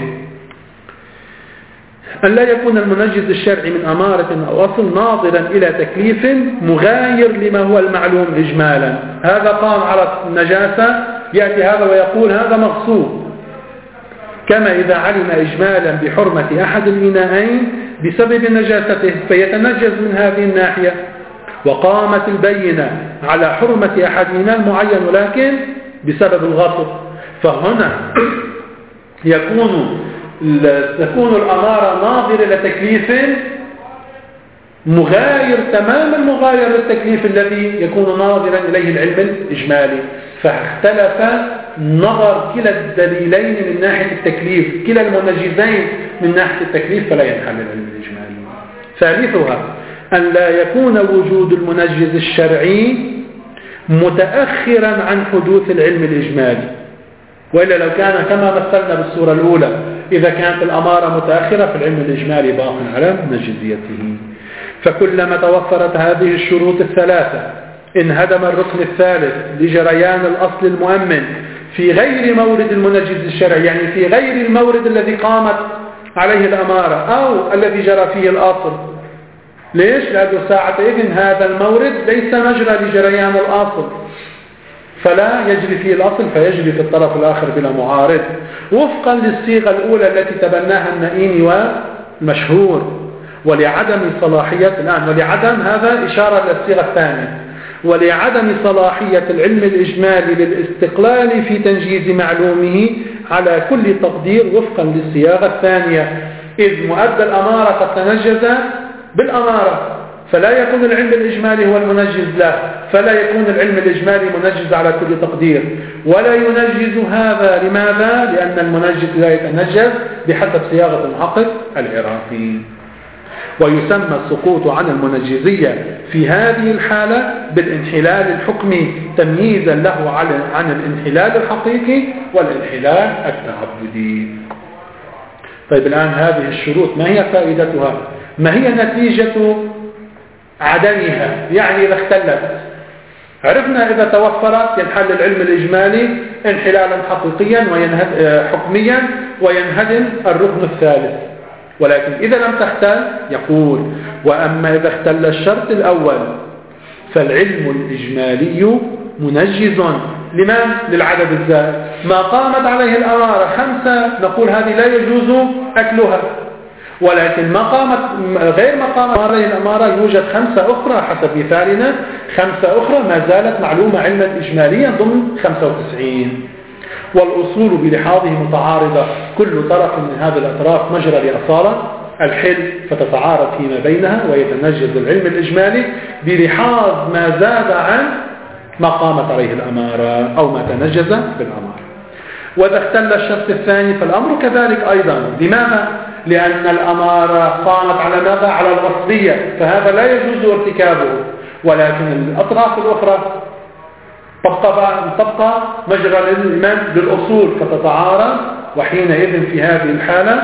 أن لا يكون المنجز الشرعي من أمارة أو أصل ناظرا إلى تكليف مغاير لما هو المعلوم إجمالا. هذا قام على النجاسة يأتي هذا ويقول هذا مغصوب، كما إذا علم إجمالا بحرمة أحد الإناءين بسبب نجاسته فيتنجز من هذه الناحية، وقامت البينة على حرمة أحد إناء معين ولكن بسبب الغصب، فهنا يكون تكون الأمارة ناظرة إلى تكليف مغاير تماما مغاير للتكليف الذي يكون ناظرا إليه العلم الإجمالي، فاختلف نظر كلا الدليلين من ناحية التكليف، كلا المنجزين من ناحية التكليف، فلا ينحل العلم الإجمالي. ثالثها أن لا يكون وجود المنجز الشرعي متأخرا عن حدوث العلم الإجمالي، وإلا لو كان كما مثلنا بالصورة الأولى إذا كانت الأمارة متأخرة فالعلم الإجمالي باق على منجزيته. فكلما توفرت هذه الشروط الثلاثة انهدم الركن الثالث لجريان الأصل المؤمن في غير مورد المنجز الشرعي، يعني في غير المورد الذي قامت عليه الأمارة أو الذي جرى فيه الأصل. ليش؟ لأنه ساعة إذن هذا المورد ليس مجرى لجريان الأصل، فلا يجري فيه الأصل فيجري في الطرف الآخر بلا معارض، وفقا للصيغة الأولى التي تبناها النائين والمشهور. ولعدم صلاحية الآن ولعدم هذا إشارة للصيغة الثانية، ولعدم صلاحية العلم الإجمالي للاستقلال في تنجيز معلومه على كل تقدير وفقا للصياغة الثانية، إذ مؤدى الأمارة قد تنجز بالأمارة فلا يكون العلم الإجمالي هو المنجز له، فلا يكون العلم الإجمالي منجز على كل تقدير، ولا ينجز هذا. لماذا؟ لأن المنجز لا يتنجز بحسب صياغة المحقق العراقي. ويسمى السقوط عن المنجزية في هذه الحالة بالانحلال الحكمي تمييزا له عن الانحلال الحقيقي والانحلال التعبدي. طيب الآن هذه الشروط ما هي فائدتها؟ ما هي نتيجة عدمها؟ يعني إذا اختلت عرفنا إذا توفرت ينحل العلم الإجمالي انحلالا حقيقيا وينهد حكميا وينهدم الركن الثالث. ولكن إذا لم تختل يقول وأما إذا اختل الشرط الأول فالعلم الإجمالي منجز لمن؟ للعدد الزائد. ما قامت عليه الأمارة خمسة نقول هذه لا يجوز أكلها، ولكن ما قامت غير ما قامت عليه الأمارة يوجد خمسة أخرى حسب مثالنا، خمسة أخرى ما زالت معلومة علما إجماليا ضمن خمسة وتسعين. والأصول بلحاظه متعارضة، كل طرف من هذه الأطراف مجرى لأصالة الحل فتتعارض فيما بينها ويتنجز العلم الإجمالي بلحاظ ما زاد عن ما قامت عليه الأمارة أو ما تنجز بالأمارة. وإذا اختل الشرط الثاني فالأمر كذلك أيضا. لماذا؟ لأن الأمارة قامت على ماذا؟ على الغصبية، فهذا لا يجوز ارتكابه، ولكن الأطراف الأخرى تبقى, تبقى مجرى الإيمان بالأصول فتتعارض، وحينئذ في هذه الحالة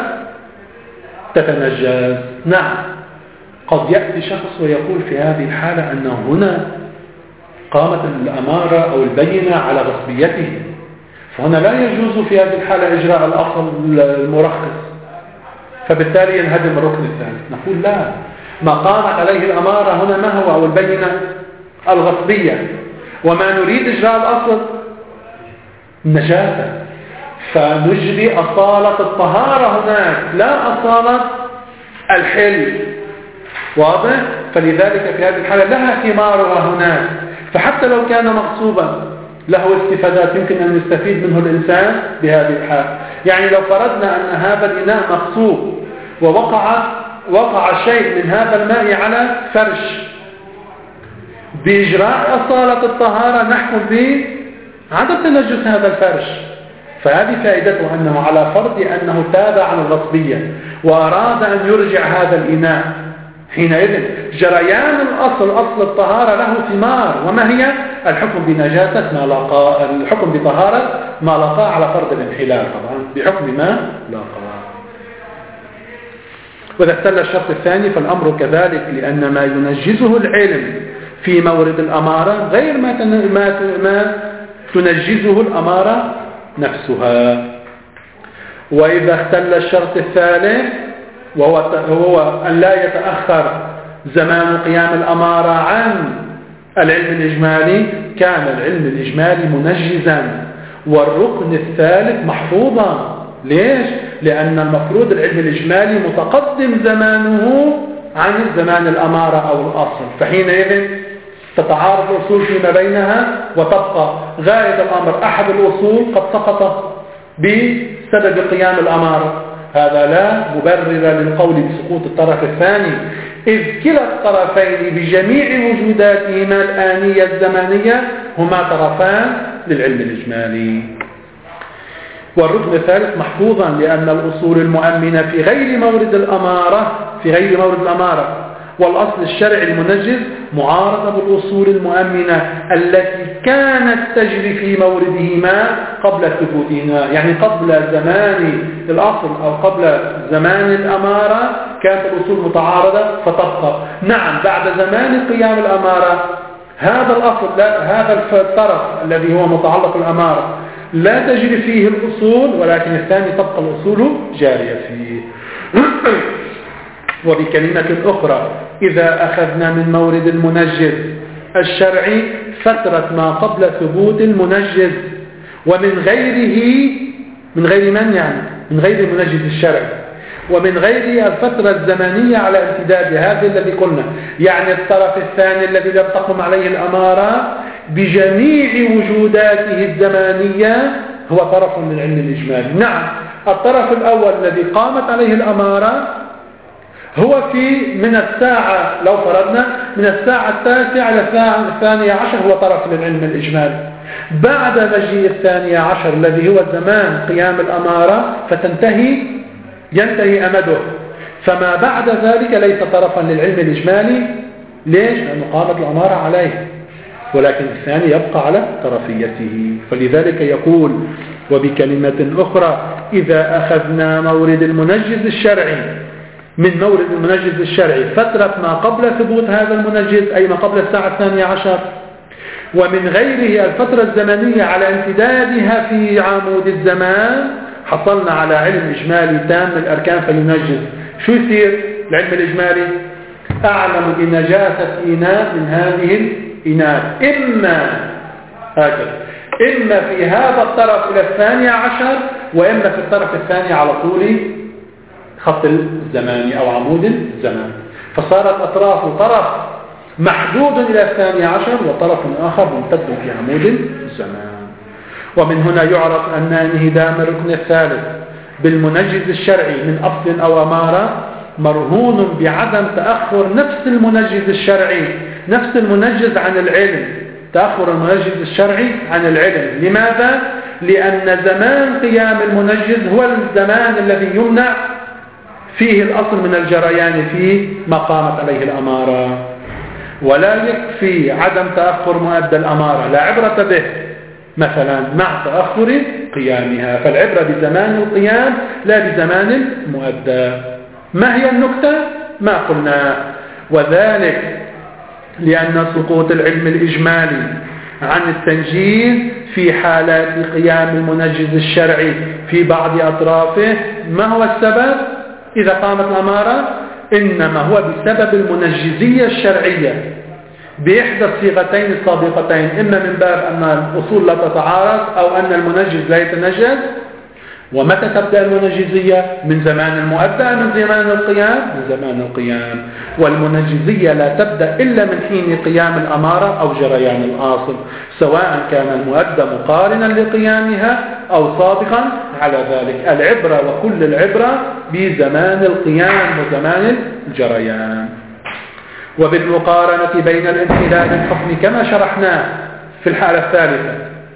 تتنجز. نعم قد يأتي شخص ويقول في هذه الحالة أن هنا قامت الأمارة أو البينة على غصبيته، فهنا لا يجوز في هذه الحالة إجراء الأصل المرخص، فبالتالي ينهدم الركن الثاني. نقول لا، ما قامت عليه الأمارة هنا ما هو أو البينة؟ الغصبية، وما نريد إجراء الأصل النجاسة، فنجري أصالة الطهارة هناك لا أصالة الحل. واضح؟ فلذلك في هذه الحالة لها ثمارها هناك، فحتى لو كان مغصوبا له استفادات يمكن أن يستفيد منه الإنسان بهذه الحالة. يعني لو فرضنا أن هذا الإناء مغصوب ووقع وقع شيء من هذا الماء على فرش، بإجراء أصالة الطهارة نحكم بعدم تنجس هذا الفرش، فهذه فائدته أنه على فرض أنه تاب عن الغصبية وأراد أن يرجع هذا الإناء، حينئذ جريان الأصل أصل الطهارة له ثمار، وما هي؟ الحكم بنجاسة ما لقى، الحكم بطهارة ما لقى على فرض الانحلال طبعا بحكم ما لقى. وإذا اختل الشرط الثاني فالأمر كذلك، لأن ما ينجزه العلم في مورد الأمارة غير ما ما ما تنجزه الأمارة نفسها. وإذا اختل الشرط الثالث وهو هو أن لا يتأخر زمان قيام الأمارة عن العلم الإجمالي، كان العلم الإجمالي منجزا والركن الثالث محفوظا. ليش؟ لأن المفروض العلم الإجمالي متقدم زمانه عن زمان الأمارة أو الأصل، فحينئذ تتعارض الأصول فيما بينها وتبقى غاية الأمر أحد الأصول قد سقط بسبب قيام الأمارة. هذا لا مبرر للقول بسقوط الطرف الثاني، إذ كلا الطرفين بجميع وجوداتهما الآنية الزمانية هما طرفان للعلم الإجمالي. والركن الثالث محفوظا لأن الأصول المؤمنة في غير مورد الأمارة في غير مورد الأمارة والأصل الشرعي المنجز معارضة بالأصول المؤمنة التي كانت تجري في موردهما قبل ثبوتهما، يعني قبل زمان الأصل أو قبل زمان الأمارة كانت الأصول متعارضة فتبقى. نعم بعد زمان قيام الأمارة هذا الأصل لا هذا الطرف الذي هو متعلق الأمارة لا تجري فيه الأصول، ولكن الثاني تبقى الأصول جارية فيه. وبكلمة أخرى إذا أخذنا من مورد المنجز الشرعي فترة ما قبل ثبوت المنجز، ومن غيره، من غير من يعني من غير المنجز الشرعي، ومن غير الفترة الزمنية على امتداد هذا الذي قلنا، يعني الطرف الثاني الذي لم تقم عليه الأمارة بجميع وجوداته الزمانية هو طرف من العلم الإجمالي. نعم، الطرف الأول الذي قامت عليه الأمارة هو في من الساعة، لو فرضنا من الساعة التاسعة إلى الساعة الثانية عشر هو طرف من العلم الإجمالي. بعد مجيء الثانية عشر الذي هو زمان قيام الأمارة فتنتهي ينتهي أمده، فما بعد ذلك ليس طرفا للعلم الإجمالي. ليش؟ لأنه قامت الأمارة عليه، ولكن الثاني يبقى على طرفيته. فلذلك يقول وبكلمة أخرى إذا أخذنا مورد المنجز الشرعي من مورد المنجز الشرعي فترة ما قبل ثبوت هذا المنجز، أي ما قبل الساعة الثانية عشر، ومن غيره الفترة الزمنية على امتدادها في عمود الزمان، حصلنا على علم إجمالي تام الأركان فينجز. شو يصير العلم الإجمالي؟ أعلم بنجاسة إناء من هذه الإناء، إما هكذا، إما في هذا الطرف إلى الثانية عشر، وإما في الطرف الثاني على طول خط الزمان أو عمود الزمان. فصارت أطراف طرف محدود إلى الثانية عشر وطرف آخر ممتد في عمود الزمان. ومن هنا يعرف أن انهدام الركن الثالث بالمنجز الشرعي من أصل أو أمارة مرهون بعدم تأخر نفس المنجز الشرعي، نفس المنجز عن العلم، تأخر المنجز الشرعي عن العلم. لماذا؟ لأن زمان قيام المنجز هو الزمان الذي يمنع فيه الأصل من الجريان في ما قامت عليه الأمارة، ولا يكفي عدم تأخر مؤدى الأمارة، لا عبرة به مثلا مع تأخر قيامها، فالعبرة بزمان القيام لا بزمان المؤدى. ما هي النكتة؟ ما قلنا، وذلك لأن سقوط العلم الإجمالي عن التنجيز في حالات قيام المنجز الشرعي في بعض أطرافه. ما هو السبب إذا قامت الأمارة؟ إنما هو بسبب المنجزية الشرعية بإحدى الصيغتين السابقتين، إما من باب أن الأصول لا تتعارض أو أن المنجز لا يتنجز. ومتى تبدأ المنجزية؟ من زمان المؤدى، من زمان القيام، من زمان القيام. والمنجزية لا تبدأ إلا من حين قيام الأمارة أو جريان الآصل، سواء كان المؤدى مقارنا لقيامها أو سابقا على ذلك. العبرة وكل العبرة بزمان القيام وزمان الجريان. وبالمقارنة بين الانحلال الحكمي كما شرحناه في الحالة الثالثة،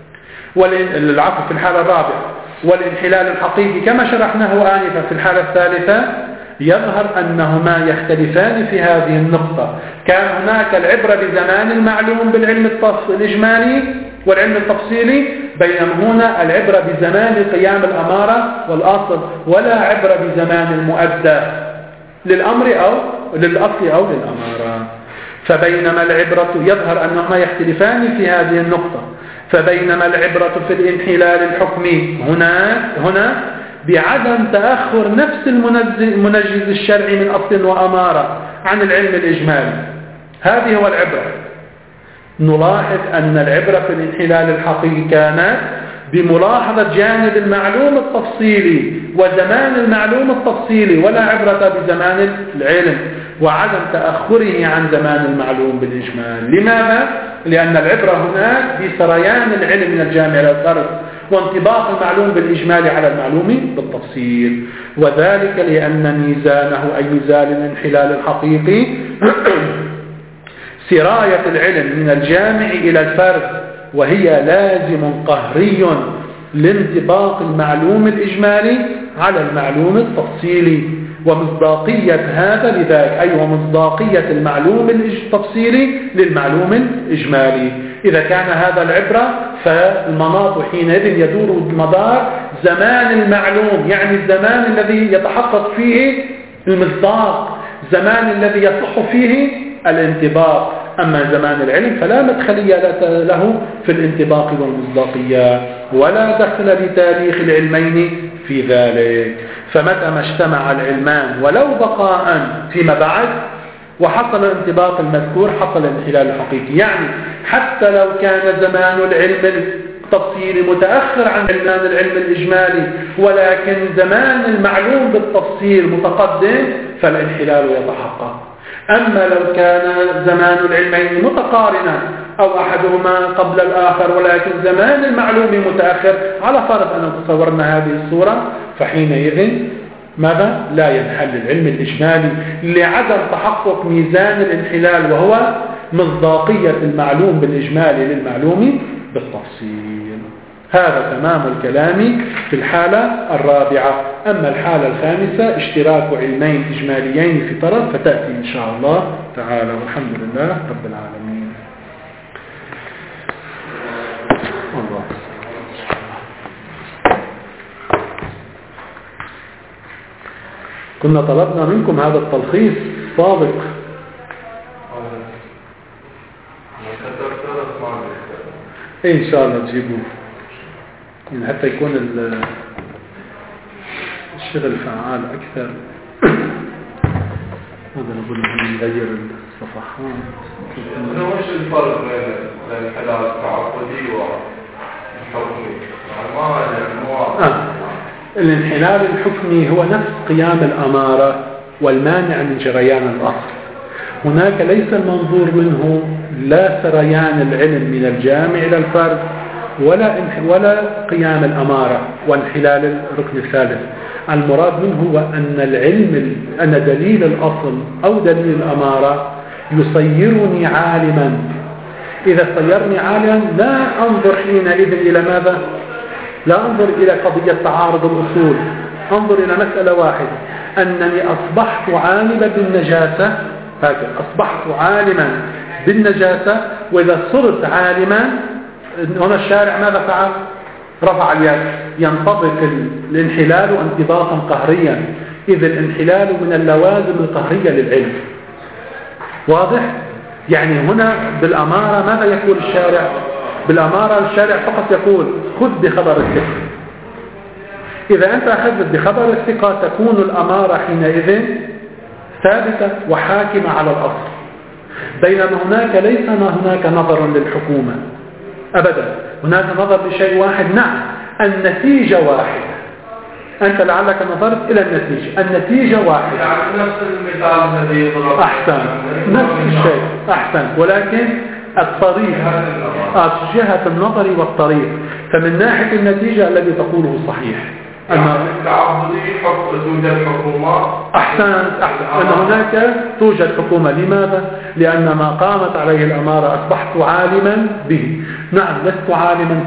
والعفو في الحالة الرابعة، والانحلال الحقيقي كما شرحناه آنفا في الحالة الثالثة، يظهر أنهما يختلفان في هذه النقطة. كان هناك العبرة بزمان المعلوم بالعلم الإجمالي والعلم التفصيلي، بينما هنا العبرة بزمان قيام الأمارة والأصل، ولا عبرة بزمان المؤدى للأمر أو للأصل أو للأمارة. فبينما العبرة يظهر أنهما يختلفان في هذه النقطة، فبينما العبرة في الانحلال الحكمي هنا هنا بعدم تأخر نفس المنجز الشرعي من أصل وأمارة عن العلم الإجمالي. هذه هو العبرة. نلاحظ أن العبرة في الانحلال الحقيقي كانت بملاحظة جانب المعلوم التفصيلي وزمان المعلوم التفصيلي، ولا عبرة بزمان العلم وعدم تأخره عن زمان المعلوم بالإجمال. لماذا؟ لأن العبرة هناك بسريان العلم من الجامع إلى الفرد، وانطباق المعلوم بالإجمال على المعلوم بالتفصيل، وذلك لأن ميزانه أي ميزان الانحلال الحقيقي سراية العلم من الجامع إلى الفرد، وهي لازم قهري لانطباق المعلوم الإجمالي على المعلوم التفصيلي، ومصداقية هذا لذلك، أي ومصداقية المعلوم التفصيلي للمعلوم الإجمالي. إذا كان هذا العبرة فالمناط حينئذ يدور بمدار زمان المعلوم، يعني الزمان الذي يتحقق فيه المصداق، زمان الذي يصح فيه الانطباق. أما زمان العلم فلا مدخلية له في الانطباق والمصداقية، ولا دخل لتاريخ العلمين في ذلك. فمتى ما اجتمع العلمان ولو بقاء فيما بعد وحصل الانطباق المذكور حصل الانحلال الحقيقي. يعني حتى لو كان زمان العلم التفصيلي متأخر عن زمان العلم الإجمالي، ولكن زمان المعلوم بالتفصيل متقدم، فالانحلال يتحقق. أما لو كان زمان العلمين متقارنا أو أحدهما قبل الآخر ولكن زمان المعلوم متأخر، على فرض أن تصورنا هذه الصورة، فحينئذ ماذا؟ لا ينحل العلم الإجمالي لعدم تحقق ميزان الانحلال، وهو مصداقية المعلوم بالإجمالي للمعلوم بالتفصيل. هذا تمام الكلام في الحالة الرابعة. أما الحالة الخامسة اشتراك علمين إجماليين في طرف، فتأتي إن شاء الله تعالى، والحمد لله رب العالمين. الله. كنا طلبنا منكم هذا التلخيص صادق. إيه إن شاء الله تجيبوه، يعني حتى يكون الشغل فعال أكثر. هذا نقول لهم نغير الصفحات. وش الفرق بين الحلال التعاقدي والحكمي؟ آه. الانحلال الحكمي هو نفس قيام الأمارة والمانع من جريان الأصل. هناك ليس المنظور منه لا سريان العلم من الجامع إلى الفرد ولا ولا قيام الأمارة وانحلال الركن الثالث. المراد منه هو أن العلم أن دليل الأصل أو دليل الأمارة يصيرني عالما. إذا صيرني عالما لا أنظر حينئذ إلى ماذا؟ لا أنظر إلى قضية تعارض الأصول، أنظر إلى مسألة واحدة، أنني أصبحت عالما بالنجاسة. هكذا أصبحت عالما بالنجاسة، وإذا صرت عالما هنا الشارع ماذا فعل؟ رفع اليد. ينطبق الانحلال انطباقا قهريا، إذ الانحلال من اللوازم القهرية للعلم. واضح؟ يعني هنا بالأمارة ماذا يقول الشارع؟ بالأمارة الشارع فقط يقول خذ بخبر الثقة. إذا أنت أخذت بخبر الثقة تكون الأمارة حينئذ ثابتة وحاكمة على الأصل، بينما هناك ليس هناك نظر للحكومة أبدا، هناك نظر لشيء واحد. نعم النتيجة واحدة، أنت لعلك نظرت إلى النتيجة، النتيجة واحدة. يعني نفس المثال الذي يضرب. أحسن، نفس الشيء أحسن، ولكن الطريق جهة النظر والطريق. فمن ناحية النتيجة الذي تقوله صحيح. التعبدي توجد حكومة. أحسن أحسن أن هناك توجد حكومة. لماذا؟ لأن ما قامت عليه الأمارة أصبحت عالما به. نعم لست عالما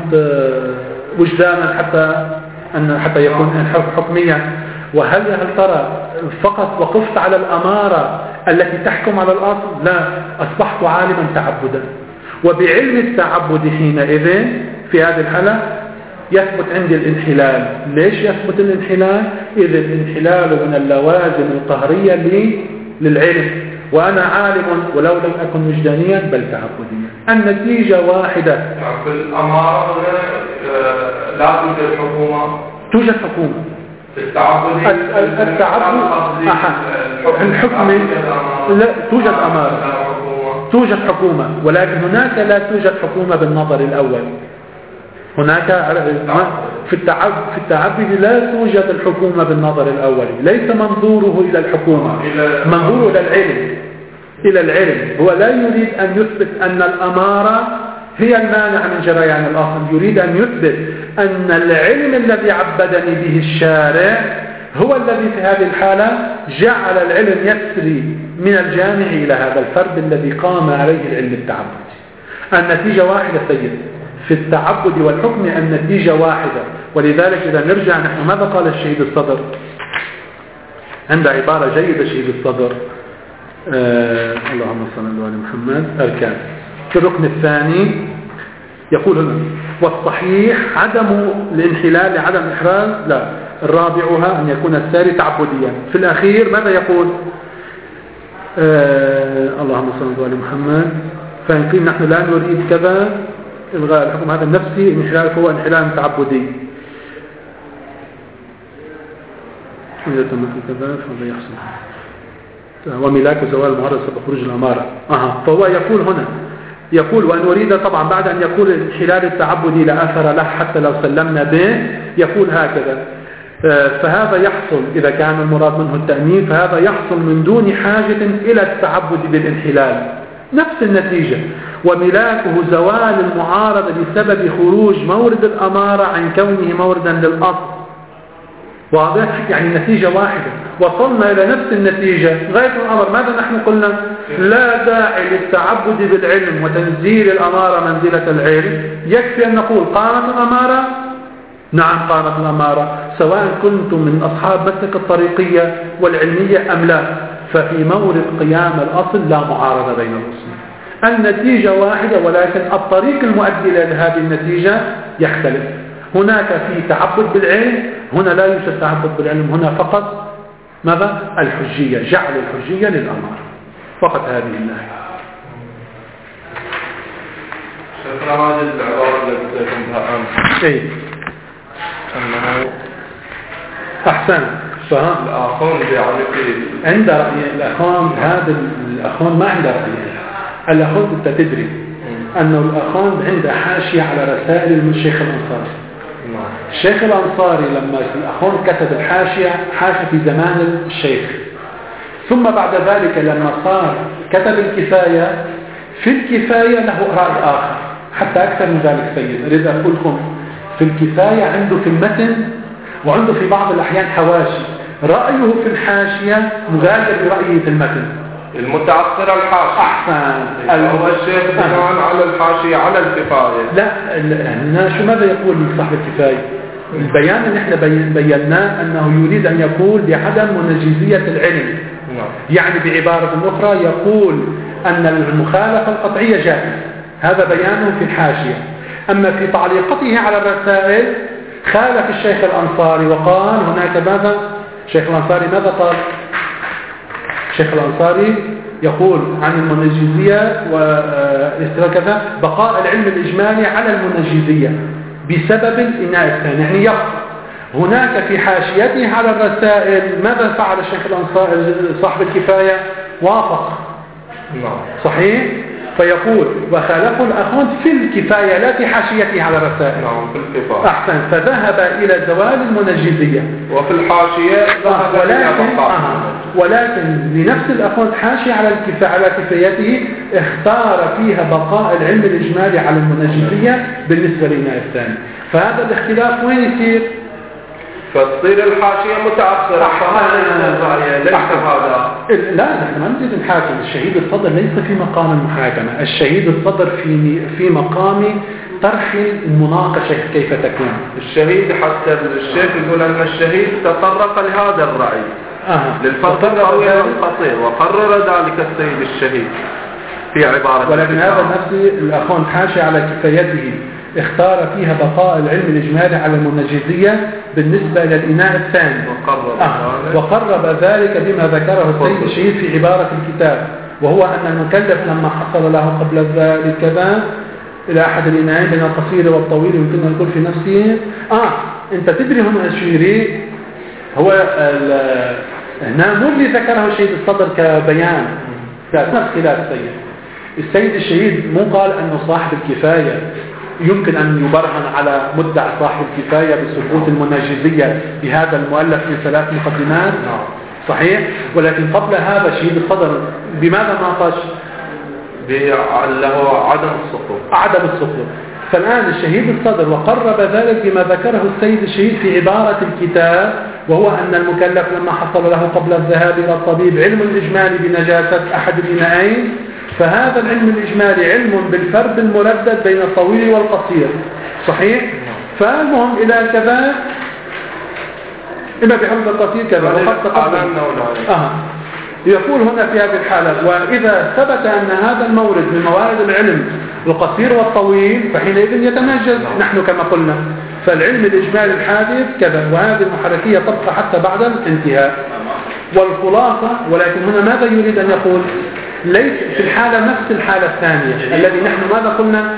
وجدانا حتى أن حتى يكون حكميا. وهل هل ترى فقط وقفت على الأمارة التي تحكم على الأصل؟ لا، أصبحت عالما تعبدا. وبعلم التعبد حينئذ في هذه الحالة يثبت عندي الانحلال. ليش يثبت الانحلال؟ إذ الانحلال من اللوازم القهرية للعلم، وأنا عالم ولو لم أكن وجدانيا بل تعبديا. النتيجة واحدة. في الأمارة لا توجد حكومة. توجد حكومة. التعبدي التعبد الحكم لا توجد أمارة، توجد حكومة، ولكن هناك لا توجد حكومة بالنظر الأول. هناك في التعبد في التعبد لا توجد الحكومة بالنظر الأول، ليس منظوره إلى الحكومة، منظوره إلى العلم. إلى العلم هو لا يريد أن يثبت أن الأمارة هي المانع من جريان الأصل، يريد أن يثبت أن العلم الذي عبدني به الشارع هو الذي في هذه الحالة جعل العلم يسري من الجامع إلى هذا الفرد الذي قام عليه العلم التعبدي. النتيجة واحدة سيد في التعبد والحكم، النتيجة واحدة. ولذلك إذا نرجع نحن ماذا قال الشهيد الصدر؟ عند عبارة جيدة شهيد الصدر آه اللهم صل على محمد. أركان في الركن الثاني يقول هنا والصحيح عدم الانحلال لعدم إحراز، لا الرابعها أن يكون الساري تعبديا. في الأخير ماذا يقول؟ آه اللهم صل على محمد. فإن قيل نحن لا نريد كذا إلغاء الحكم هذا النفسي، انحلال هو انحلال تعبدي. إذا تم كذا فهذا يحصل وملاك زوال المعرض بخروج الأمارة. أها. فهو يقول هنا يقول وأن أريد طبعا بعد أن يقول الانحلال التعبدي لا أثر له حتى لو سلمنا به، يقول هكذا: فهذا يحصل إذا كان المراد منه التأمين، فهذا يحصل من دون حاجة إلى التعبد بالانحلال، نفس النتيجة، وملاكه زوال المعارضة بسبب خروج مورد الأمارة عن كونه موردا للأصل. واضح؟ يعني نتيجة واحدة، وصلنا إلى نفس النتيجة غاية الأمر. ماذا نحن قلنا؟ لا داعي للتعبد بالعلم وتنزيل الأمارة منزلة العلم، يكفي أن نقول قامت الأمارة، نعم قامت الأمارة، سواء كنتم من أصحاب مسلك الطريقية والعلمية أم لا، ففي مورد قيام الأصل لا معارضة بين الأصول، النتيجة واحدة، ولكن الطريق المؤدي إلى هذه النتيجة يختلف. هناك في تعبد بالعلم، هنا لا يوجد تعبد بالعلم، هنا فقط ماذا؟ الحجية، جعل الحجية للأمارة فقط، هذه الناحية. شكرا هذه العبارة التي كنتها أمس. إيه أنه أحسن. فهم الآخون بيعرف عند رأي الأخوان، هذا الأخوان ما عنده رأي. الأخوان أنت تدري أنه الأخوان عنده حاشية على رسائل من الشيخ الأنصاري. الشيخ الأنصاري لما الأخوان كتب الحاشية، حاشية في زمان الشيخ، ثم بعد ذلك لما صار كتب الكفاية، في الكفاية له رأي آخر حتى أكثر من ذلك. سيد أريد أقول لكم في الكفاية عنده في المتن وعنده في بعض الأحيان حواشي، رأيه في الحاشية مغاير برأيه في المتن. المتأخر الحاشية أحسن. هو الشيخ بناء على الحاشية على الكفاية. لا هنا شو ماذا يقول من صاحب الكفاية؟ البيان اللي احنا بيناه أنه يريد أن يقول بعدم منجزية العلم. يعني بعبارة أخرى يقول أن المخالفة القطعية جائزة، هذا بيانه في الحاشية. أما في تعليقته على الرسائل خالف الشيخ الأنصاري وقال هناك ماذا؟ الشيخ الأنصاري ماذا قال؟ الشيخ الأنصاري يقول عن المنجزية وكذا بقاء العلم الإجمالي على المنجزية بسبب الإناء الثاني، يعني يقصد. هناك في حاشيته على الرسائل ماذا فعل الشيخ الأنصاري صاحب الكفاية؟ وافق. صحيح؟ فيقول وخالفه الأخوان في الكفاية لا في حاشيته على الرسائل. نعم في الكفاية. أحسن. فذهب إلى زوال المنجزية وفي الحاشية ذهب ولكن, إلى بقاء. آه ولكن لنفس الأخوان حاشية على الكفاية على كفايته اختار فيها بقاء العلم الإجمالي على المنجزية بالنسبة لنا الثاني. فهذا الاختلاف وين يصير؟ فتصير الحاشية متأخرة. فهذا ليس هذا. لا نحن ما نريد نحاكم. الشهيد الصدر ليس في مقام المحاكمة، الشهيد الصدر في في مقام طرح المناقشة كيف تكون. الشهيد حتى الشيخ يقول أن الشهيد تطرق لهذا الرأي آه. للفرق الطويل والقصير، وقرر ذلك السيد الشهيد في عبارة. ولكن هذا نفسه الأخوان حاشي على كفايته اختار فيها بقاء العلم الإجمالي على المنجزية بالنسبة إلى الإناء الثاني، وقرب, آه. وقرب ذلك بما ذكره السيد الشهيد في عبارة الكتاب، وهو أن المكلف لما حصل له قبل ذلك كذا إلى أحد الإناءين بين القصير والطويل يمكن أن يقول في نفسه آه أنت تدري هنا الشهيري هو هنا مو اللي ذكره الشهيد الصدر كبيان نفس خلاف السيد السيد الشهيد مو قال أنه صاحب الكفاية يمكن أن يبرهن على مدعي صاحب الكفاية بسقوط المنجزية بهذا المؤلف من ثلاث مقدمات. صحيح. ولكن قبل هذا شهيد الصدر بماذا ناقش؟ له عدم السقوط. عدم السقوط. فالآن الشهيد الصدر وقرب ذلك بما ذكره السيد الشهيد في عبارة الكتاب، وهو أن المكلف لما حصل له قبل الذهاب إلى الطبيب علم الإجمالي بنجاسة أحد الإناءين، فهذا العلم الإجمالي علم بالفرد المردد بين الطويل والقصير. صحيح. فالمهم إلى كذا إما بحمد القصير كذا آه. يقول هنا في هذه الحالة وإذا ثبت أن هذا المورد من موارد العلم القصير والطويل فحينئذ يتنجز. نحن كما قلنا فالعلم الإجمالي الحادث كذا، وهذه المحركية تبقى حتى بعد الانتهاء. والخلاصة ولكن هنا ماذا يريد أن يقول؟ ليس في الحالة نفس الحالة الثانية الذي نحن ماذا قلنا؟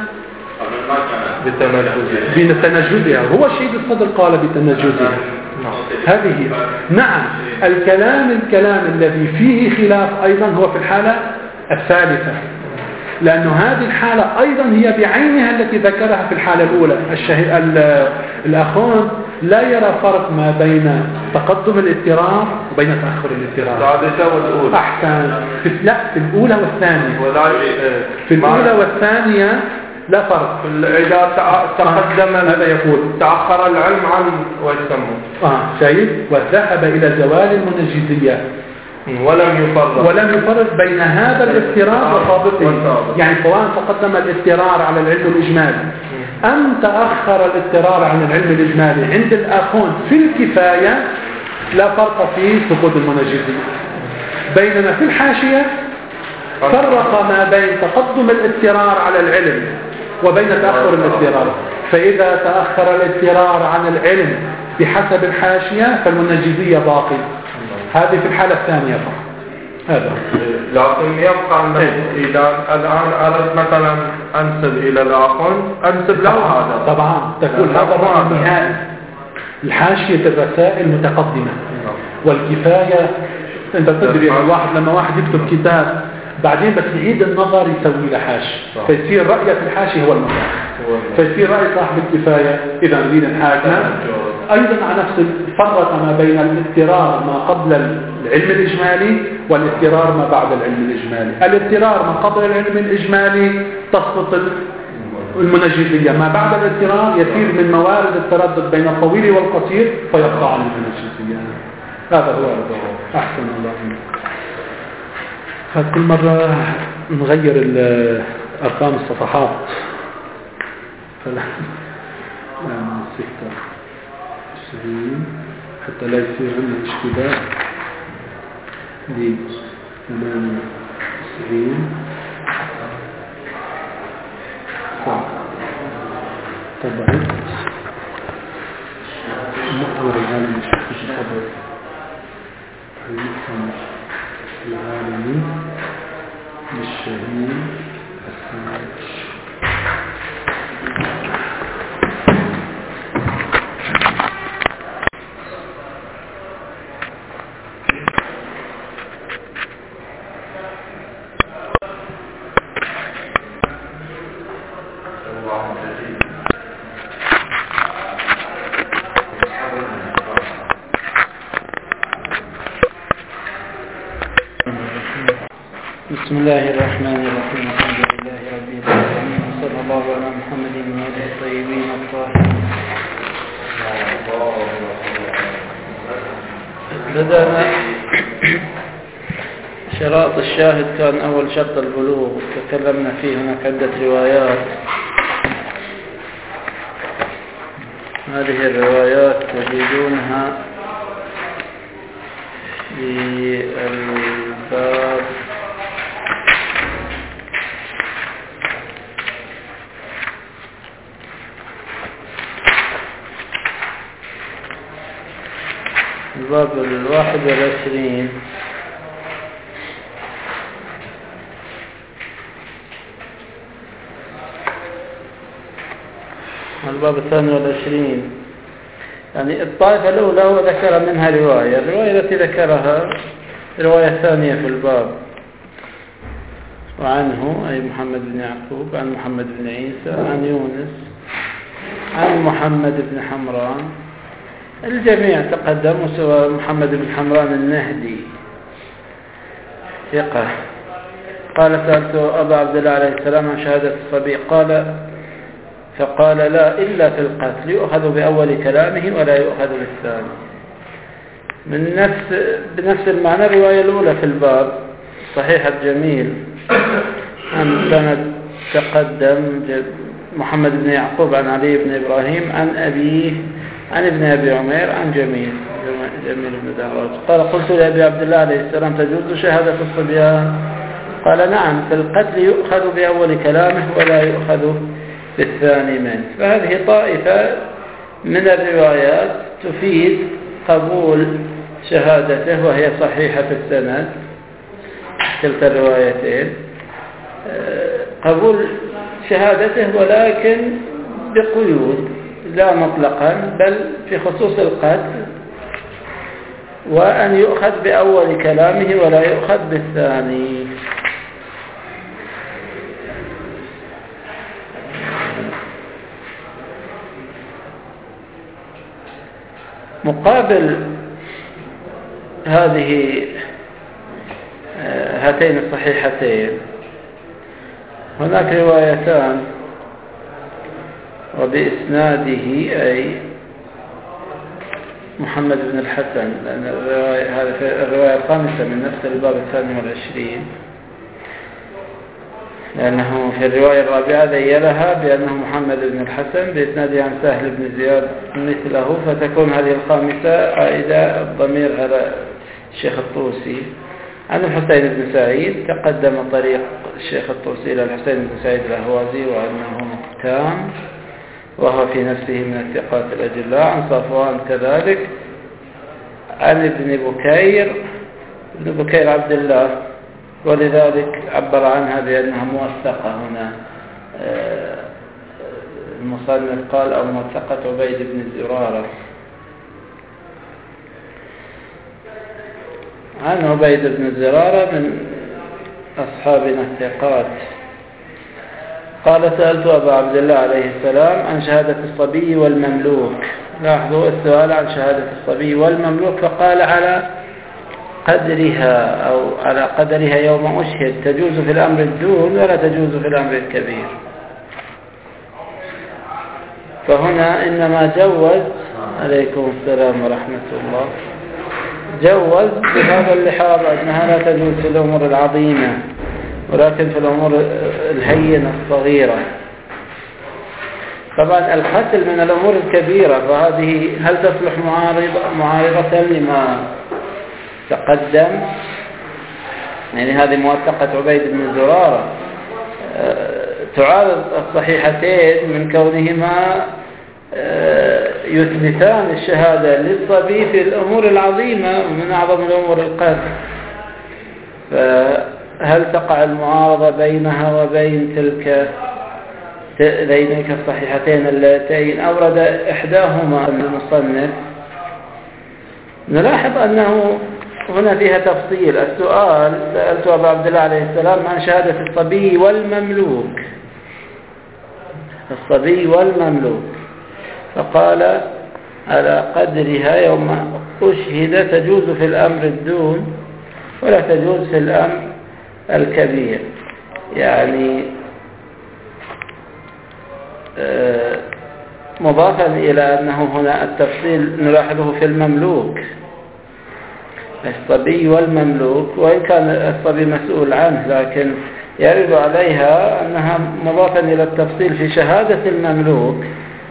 بتنجزها. هو الشهيد الصدر قال بتنجزها. هذه نعم. الكلام الكلام الذي فيه خلاف أيضا هو في الحالة الثالثة. لأنه هذه الحالة أيضا هي بعينها التي ذكرها في الحالة الأولى. الأخون لا يرى فرق ما بين تقدم الاضطرار وبين تأخر الاضطرار. الثالثة والأولى أحسن. في لا في الأولى والثانية. في الأولى والثانية لا فرق. إذا تقدم هذا يقول تأخر العلم عن ويسمى. آه شايف. وذهب إلى زوال المنجزية ولم يفرق ولم يفرق بين هذا الاضطرار وسابقه. يعني سواء تقدم الاضطرار على العلم الإجمالي أم تأخر الاضطرار عن العلم الإجمالي عند الآخون في الكفاية لا فرق في سقوط المنجزية. بينما في الحاشية فرق ما بين تقدم الاضطرار على العلم وبين تأخر الاضطرار. فإذا تأخر الاضطرار عن العلم بحسب الحاشية فالمنجزية باقي. هذه في الحالة الثانية فقط. هذا لكن يبقى إذا الآن أردت مثلا أنسب إلى الآخون أنسب له هذا طبعا تكون هذا الرقم النهائي. الحاشية الرسائل متقدمة والكفاية أنت تدري الواحد لما واحد يكتب كتاب بعدين بس يعيد النظر يسوي له حاشية فيصير رأيه في الحاشية هو المهم فيصير رأي صاحب الكفاية إذا نريد نحاكم أيضا على نفس الفرق ما بين الاضطرار ما قبل العلم الإجمالي والاضطرار ما بعد العلم الإجمالي. الاضطرار ما قبل العلم الإجمالي تسقط المنجزية، ما بعد الاضطرار يصير من موارد التردد بين الطويل والقصير فيقطع عن المنجزية. هذا هو أحسن الله. كل مرة نغير أرقام الصفحات فلا ستة وعشرين حتى لا يصير عندنا اشتباه. دي ثمانية وتسعين طبعا المؤتمر العالمي للشخص الصبر المؤتمر العالمي للشهيد السماج. بسم الله الرحمن الرحيم. الحمد لله رب العالمين وصلى الله على محمد وآله الطيبين الطاهرين. بدأنا شرائط الشاهد كان أول شرط البلوغ تكلمنا فيه. هناك عدة روايات. هذه الروايات تجدونها في الباب الباب الواحد والعشرين الباب الثاني والعشرين. يعني الطائفة الأولى هو ذكر منها رواية. الرواية التي ذكرها رواية ثانية في الباب وعنه أي محمد بن يعقوب عن محمد بن عيسى عن يونس عن محمد بن حمران. الجميع تقدموا سوى محمد بن حمران النهدي ثقة. قال سألت أبا عبد الله عليه السلام عن شهادة الصبي قال فقال لا إلا في القتل يؤخذ بأول كلامه ولا يؤخذ بالثاني. من نفس بنفس المعنى الرواية الأولى في الباب صحيحة جميل عن سند تقدم محمد بن يعقوب عن علي بن إبراهيم عن أبيه عن ابن أبي عمير عن جميل جميل بن دهراج قال قلت لأبي عبد الله عليه السلام تجوز شهادة الصبيان؟ قال نعم في القتل يؤخذ بأول كلامه ولا يؤخذ بالثاني منه. فهذه طائفة من الروايات تفيد قبول شهادته وهي صحيحة في السند تلك الروايتين قبول شهادته ولكن بقيود لا مطلقا بل في خصوص القتل وأن يؤخذ بأول كلامه ولا يؤخذ بالثاني. مقابل هذه هاتين الصحيحتين هناك روايتان وبإسناده أي محمد بن الحسن، لأن الرواية هذه الرواية الخامسة من نفس الباب الثاني والعشرين، لأنه في الرواية الرابعة ذيلها بأنه محمد بن الحسن بإسناده عن سهل بن زياد مثله، فتكون هذه الخامسة عائدة الضمير على الشيخ الطوسي. عن الحسين بن سعيد تقدم طريق الشيخ الطوسي إلى الحسين بن سعيد الأهوازي وأنه تام وهو في نفسه من الثقات الأجلاء. عن صفوان كذلك عن ابن بكير ابن بكير عبد الله، ولذلك عبر عنها بأنها موثقة هنا. المصنف قال أو موثقة عبيد بن زرارة. عن عبيد بن زرارة من أصحابنا الثقات قال سألت أبا عبد الله عليه السلام عن شهادة الصبي والمملوك. لاحظوا السؤال عن شهادة الصبي والمملوك، فقال على قدرها أو على قدرها يوم أشهد، تجوز في الأمر الدون ولا تجوز في الأمر الكبير. فهنا إنما جوز عليكم السلام ورحمة الله جوز بهذا اللحاظ أنها لا تجوز في الأمور العظيمة ولكن في الأمور الهينة الصغيرة. طبعا القتل من الأمور الكبيرة، فهذه هل تصلح معارضة, معارضة لما تقدم؟ يعني هذه موثقة عبيد بن زرارة تعارض الصحيحتين من كونهما يثبتان الشهادة للصبي في الأمور العظيمة ومن أعظم الأمور القتل. فهل تقع المعارضة بينها وبين تلك ذينك الصحيحتين اللتين أورد إحداهما المصنف؟ نلاحظ أنه هنا فيها تفصيل. السؤال سألت أبا عبد الله عليه السلام عن شهادة الصبي والمملوك، الصبي والمملوك، فقال على قدرها يوم أشهد، تجوز في الأمر الدون ولا تجوز في الأمر الكبير. يعني مضافا إلى أنه هنا التفصيل نلاحظه في المملوك، الصبي والمملوك، وإن كان الصبي مسؤول عنه لكن يرد عليها أنها مضافا إلى التفصيل في شهادة المملوك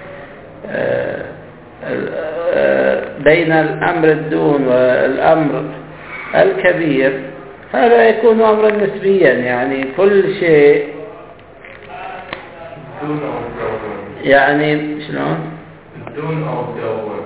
بين الأمر الدون والأمر الكبير. هذا يكون أمرا نسبيا، يعني كل شيء يعني شلون الدون أو الدون؟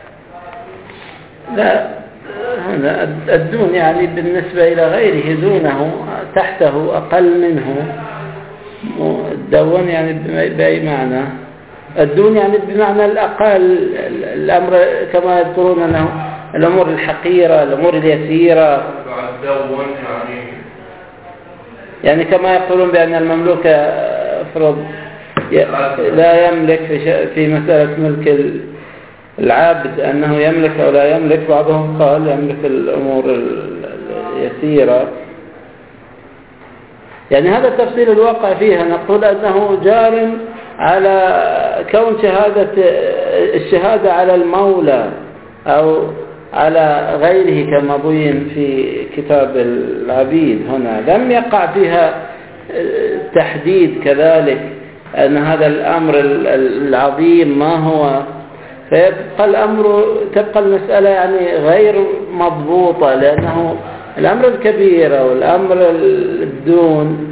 لا، هنا الدون يعني بالنسبة إلى غيره دونه، تحته أقل منه. الدون يعني بأي معنى؟ الدون يعني بمعنى الأقل، الأمر كما يذكرون أنه الأمور الحقيرة، الأمور اليسيرة. الدون يعني يعني كما يقولون بأن المملوك أفرض لا يملك في في مسألة ملك العابد أنه يملك أو لا يملك، بعضهم قال يملك الأمور اليسيرة. يعني هذا التفصيل الواقع فيها، نقول أنه جار على كون شهادة الشهادة على المولى أو على غيره كما بين في كتاب العبيد. هنا لم يقع فيها تحديد كذلك أن هذا الأمر العظيم ما هو، فيبقى الأمر تبقى المسألة يعني غير مضبوطة، لأنه الأمر الكبير أو الأمر الدون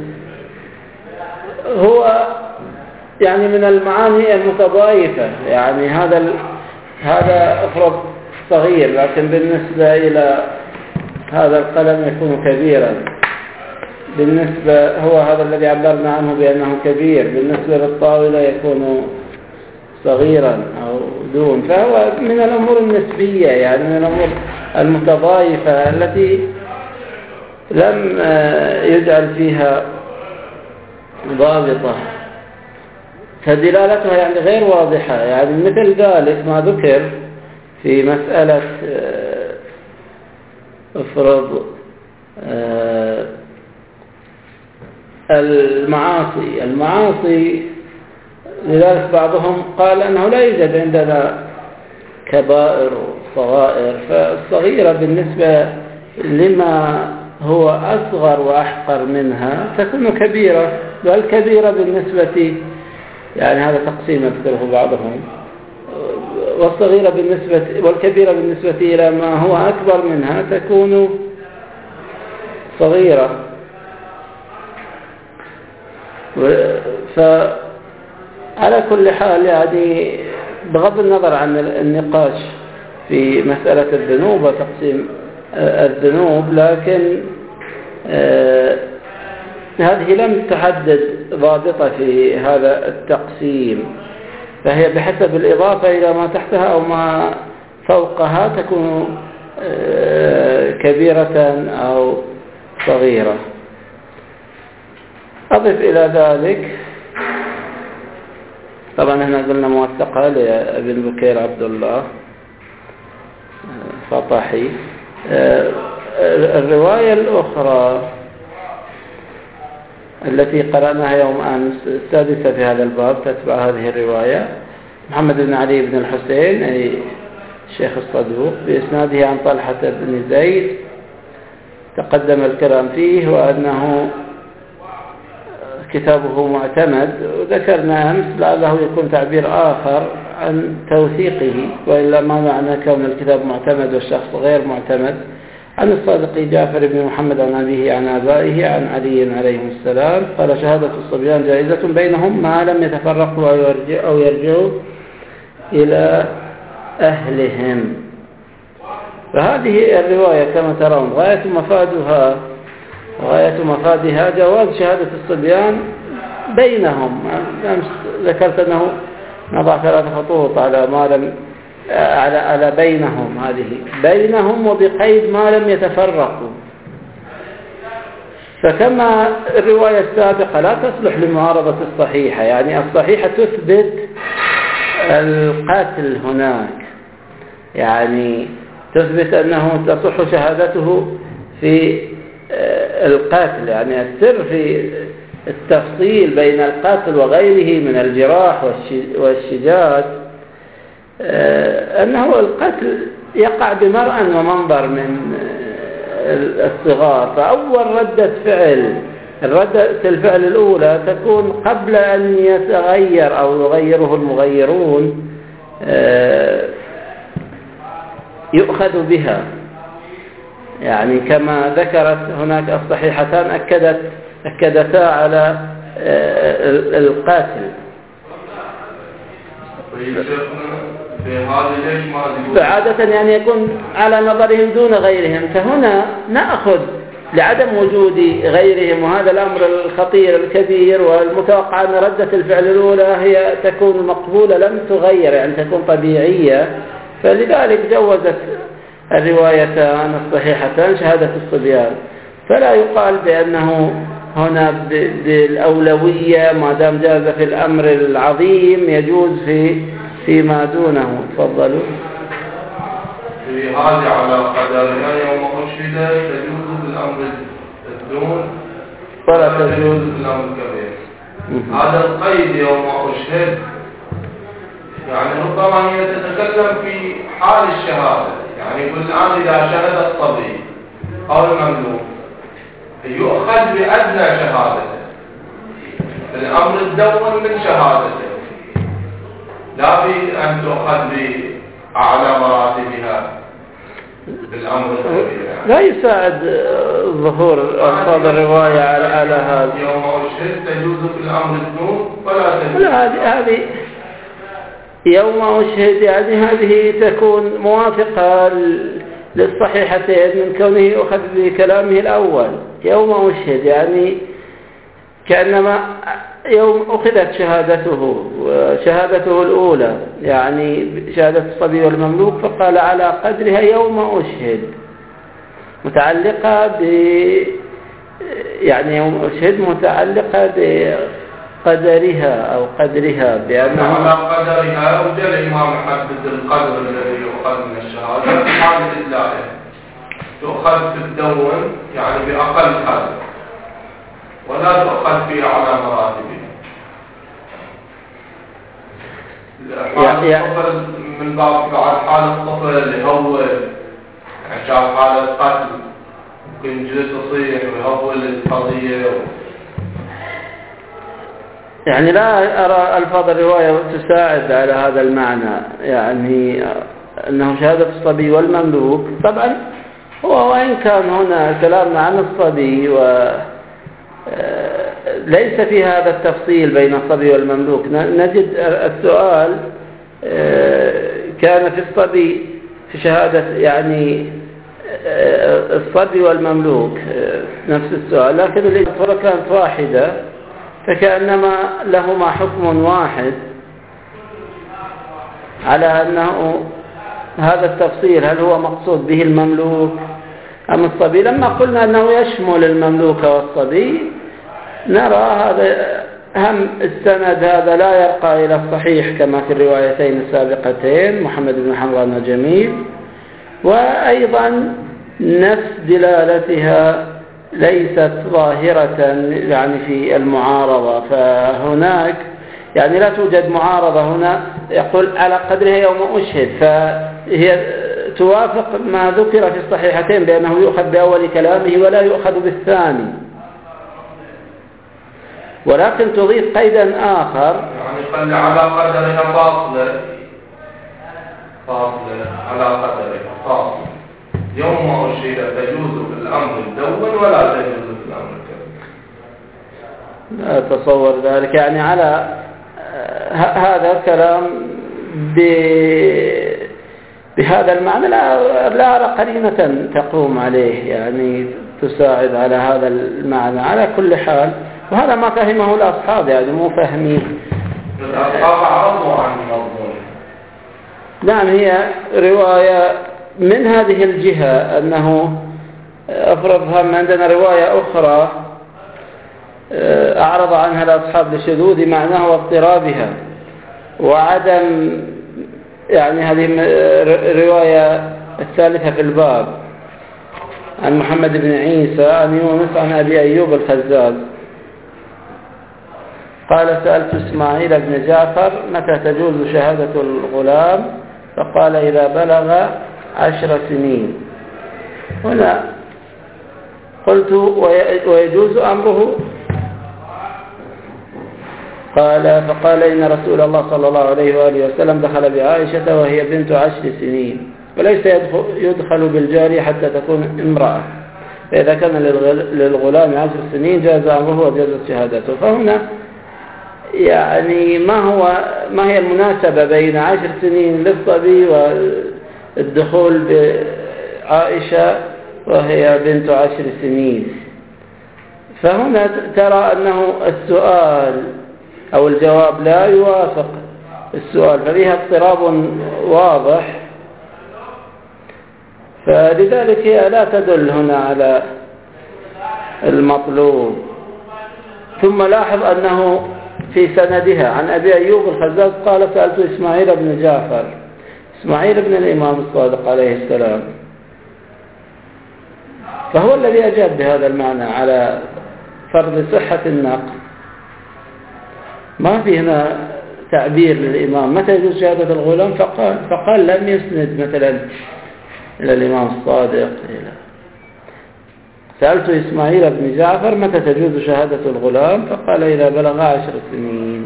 هو يعني من المعاني المتضايفة. يعني هذا هذا أفرض صغير، لكن بالنسبة إلى هذا القلم يكون كبيرا، بالنسبة هو هذا الذي عبرنا عنه بأنه كبير، بالنسبة للطاولة يكون صغيرا أو دون. فهو من الأمور النسبية، يعني من الأمور المتضايفة التي لم يجعل فيها ضابطة، فدلالتها يعني غير واضحة. يعني مثل ذلك ما ذكر في في مسألة افرض المعاصي المعاصي لذلك بعضهم قال أنه لا يوجد عندنا كبائر وصغائر، فالصغيرة بالنسبة لما هو أصغر وأحقر منها تكون كبيرة، والكبيرة بالنسبة يعني هذا تقسيم يذكره بعضهم، والصغيرة بالنسبة والكبيرة بالنسبة إلى ما هو أكبر منها تكون صغيرة. فعلى كل حال يعني بغض النظر عن النقاش في مسألة الذنوب وتقسيم الذنوب، لكن آه هذه لم تحدد ضابطة في هذا التقسيم، فهي بحسب الإضافة إلى ما تحتها أو ما فوقها تكون آه كبيرة أو صغيرة. أضف إلى ذلك طبعا هنا قلنا موثقة لابن بكير عبد الله فطحي. الرواية الأخرى التي قرأناها يوم أمس السادسة في هذا الباب تتبع هذه الرواية، محمد بن علي بن الحسين أي الشيخ الصدوق بإسناده عن طلحة بن زيد تقدم الكلام فيه وأنه كتابه معتمد، وذكرنا أمس لعله يكون تعبير آخر عن توثيقه، وإلا ما معنى كون الكتاب معتمد والشخص غير معتمد. عن الصادق جعفر بن محمد عن أبيه عن آبائه عن علي عليهم السلام قال شهادة الصبيان جائزة بينهم ما لم يتفرقوا أو يرجعوا إلى أهلهم. فهذه الرواية كما ترون غاية مفادها غاية مفادها جواز شهادة الصبيان بينهم. ذكرت أنه نضع ثلاث خطوط على ما لم على على بينهم، هذه بينهم وبقيد ما لم يتفرقوا. فكما الرواية السابقة لا تصلح لمعارضة الصحيحة، يعني الصحيحة تثبت القاتل هناك، يعني تثبت أنه تصح شهادته في القاتل، يعني السر في التفصيل بين القاتل وغيره من الجراح والشجاج أنه القتل يقع بمرأى ومنظر من الصغار. فأول ردة فعل الردة الفعل الأولى تكون قبل أن يتغير أو يغيره المغيرون يؤخذ بها، يعني كما ذكرت هناك الصحيحتان أكدت أكدتا على القاتل. فعادة يعني يكون على نظرهم دون غيرهم، فهنا نأخذ لعدم وجود غيرهم، وهذا الأمر الخطير الكبير والمتوقع أن ردة الفعل الأولى هي تكون مقبولة لم تغير، يعني تكون طبيعية. فلذلك جوزت الروايتان الصحيحتان شهادة الصبيان، فلا يقال بأنه هنا بالأولوية ما دام جاز في الأمر العظيم يجوز في فيما دونه. تفضلوا. في هذه على قدرها يوم أشهد تجوز بالأمر الدون ولا تجوز بالأمر الكبير. هذا القيد يوم أشهد يعني ربما هي تتكلم في حال الشهادة، يعني يقول الآن إذا شهد الصبي أو المملوك يؤخذ بأدنى شهادته، الأمر الدون من شهادته، لا بأن تؤخذ بأعلى مراتبها بالأمر الكبير. يعني لا يساعد ظهور ألفاظ الرواية على هذا. يوم أشهد تجوز في الأمر الدون ولا تجوز. لا هذه هذه يوم أشهد يعني هذه تكون موافقة للصحيحتين من كونه يؤخذ بكلامه الأول. يوم أشهد يعني كأنما يوم أخذت شهادته وشهادته الأولى، يعني شهادة الصبي والمملوك، فقال على قدرها يوم أشهد، متعلقة ب يعني يوم أشهد متعلقة قدرها أو قدرها بأنه على قدرها وجاء الإمام يحدد القدر الذي يؤخذ من الشهادة في حال الإدلاء تؤخذ في الدون يعني بأقل قدر ولا تؤخذ فيه على مراتبه. حال الطفل من باب بعد حال الطفل اللي هو يعني شاف حالة قتل ممكن يجلس يصيح ويهول القضية و... يعني لا أرى ألفاظ الرواية تساعد على هذا المعنى، يعني أنه شهادة الصبي والمملوك. طبعا هو وإن كان هنا كلامنا عن الصبي و ليس في هذا التفصيل بين الصبي والمملوك، نجد السؤال كان في الصبي في شهادة يعني الصبي والمملوك نفس السؤال، لكن الإجابة كانت واحدة فكأنما لهما حكم واحد على أنه هذا التفصيل هل هو مقصود به المملوك أم الصبي. لما قلنا أنه يشمل المملوك والصبي نرى هذا هم السند هذا لا يرقى إلى الصحيح كما في الروايتين السابقتين محمد بن حمران وجميل، وأيضا نفس دلالتها ليست ظاهرة يعني في المعارضة، فهناك يعني لا توجد معارضة هنا يقول على قدرها يوم أشهد، فهي توافق ما ذكر في الصحيحتين بأنه يؤخذ بأول كلامه ولا يؤخذ بالثاني، ولكن تضيف قيدا آخر يعني خلي على قدرها فاصلة فاصلة على قدرها فاصلة يوم أشهد تجوز في الأمر الدون ولا تجوز في الأمر الكبير. لا أتصور ذلك، يعني على هذا الكلام بهذا المعنى لا, لا أرى قرينة تقوم عليه يعني تساعد على هذا المعنى على كل حال، وهذا ما فهمه الأصحاب يعني مو فاهمين. الأصحاب عرضوا عن الموضوع. نعم هي رواية من هذه الجهة أنه أفرضها من عندنا رواية أخرى أعرض عنها الأصحاب لشذوذ معناه واضطرابها وعدم يعني هذه الرواية الثالثة في الباب عن محمد بن عيسى عن يونس عن أبي أيوب الخزاز قال سألت إسماعيل بن جعفر متى تجوز شهادة الغلام فقال إذا بلغ عشر سنين. هنا قلت ويجوز أمره قال فقال إن رسول الله صلى الله عليه وآله وسلم دخل بعائشة وهي بنت عشر سنين وليس يدخل بالجارية حتى تكون امرأة، فإذا كان للغلام عشر سنين جاز أمره وجازت شهادته. فهنا يعني ما هو ما هي المناسبة بين عشر سنين للصبي والدخول بعائشة وهي بنت عشر سنين؟ فهنا ترى أنه السؤال أو الجواب لا يوافق السؤال، ففيها اضطراب واضح، فلذلك هي لا تدل هنا على المطلوب. ثم لاحظ أنه في سندها عن أبي أيوب الخزاز قال سألت إسماعيل بن جعفر، إسماعيل بن الإمام الصادق عليه السلام، فهو الذي أجاب بهذا المعنى على فرض صحة النقل. ما في هنا تعبير للإمام متى يجوز شهادة الغلام فقال, فقال لم يسند مثلا إلى الإمام الصادق إلى سألت إسماعيل بن جعفر متى تجوز شهادة الغلام فقال إذا بلغ عشر سنين.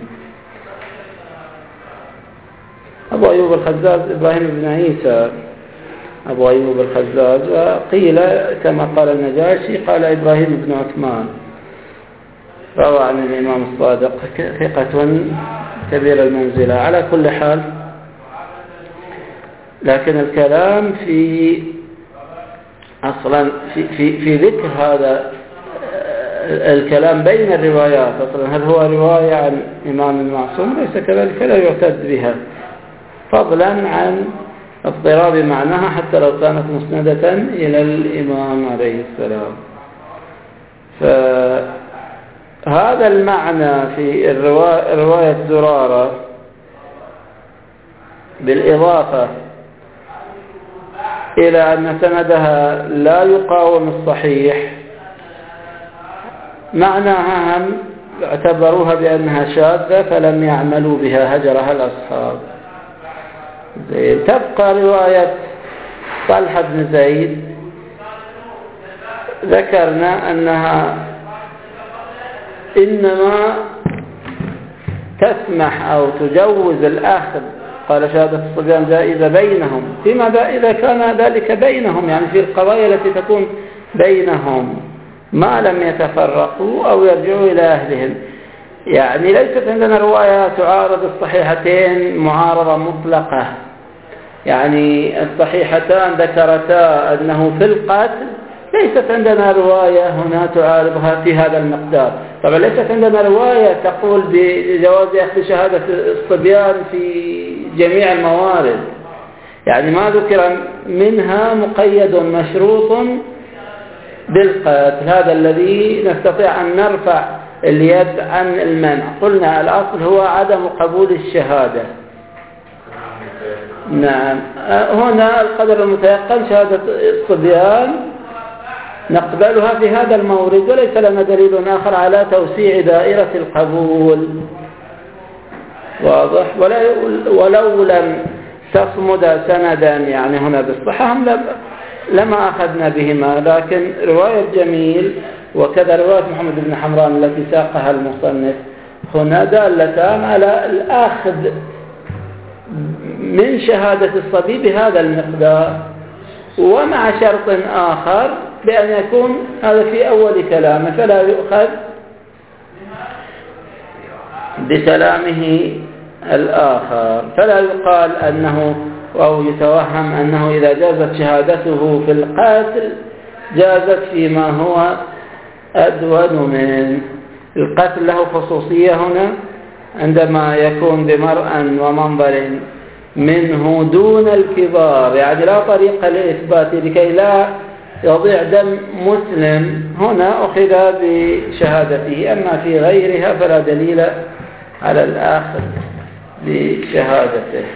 أبو أيوب الخزاز إبراهيم بن عيسى أبو أيوب الخزاز، وقيل كما قال النجاشي قال إبراهيم بن عثمان، روى عن الإمام الصادق ثقة كبير المنزلة. على كل حال لكن الكلام في أصلا في, في, في ذكر هذا الكلام بين الروايات أصلا هل هو رواية عن إمام معصوم ليس كذلك لا يعتد بها، فضلا عن اضطراب معناها حتى لو كانت مسندة إلى الإمام عليه السلام. هذا المعنى في رواية زرارة بالإضافة إلى أن سندها لا يقاوم الصحيح معناها هم اعتبروها بأنها شاذة فلم يعملوا بها، هجرها الأصحاب. تبقى رواية طلحة بن زيد، ذكرنا أنها إنما تسمح أو تجوز الأخذ، قال شهادة الصبيان جائزة بينهم، فيما إذا كان ذلك بينهم، يعني في القضايا التي تكون بينهم ما لم يتفرقوا أو يرجعوا إلى أهلهم. يعني ليست عندنا رواية تعارض الصحيحتين معارضة مطلقة، يعني الصحيحتان ذكرتا أنه في القتل، ليست عندنا رواية هنا تعارضها في هذا المقدار. طبعا ليست عندنا رواية تقول بجواز أخذ شهادة الصبيان في جميع الموارد، يعني ما ذكر منها مقيد مشروط بالقتل. هذا الذي نستطيع أن نرفع اليد عن المنع. قلنا الأصل هو عدم قبول الشهادة. نعم، هنا القدر المتيقن شهادة الصبيان نقبلها في هذا المورد، وليس لنا دليل آخر على توسيع دائرة القبول. واضح؟ ولو لم تصمد سندا يعني هنا بالصحة لما أخذنا بهما، لكن رواية جميل وكذا رواية محمد بن حمران التي ساقها المصنف هنا دالتان على الأخذ من شهادة الصبي بهذا المقدار، ومع شرط آخر بأن يكون هذا في أول كلامه، فلا يؤخذ بكلامه الآخر، فلا يقال أنه أو يتوهم أنه إذا جازت شهادته في القاتل جازت فيما هو أدون من القتل. له خصوصية هنا عندما يكون بمرأى ومنظر منه دون الكبار، يعني لا طريق لإثبات لكي لا يضيع دم مسلم، هنا أخذ بشهادته. أما في غيرها فلا دليل على الآخر بشهادته.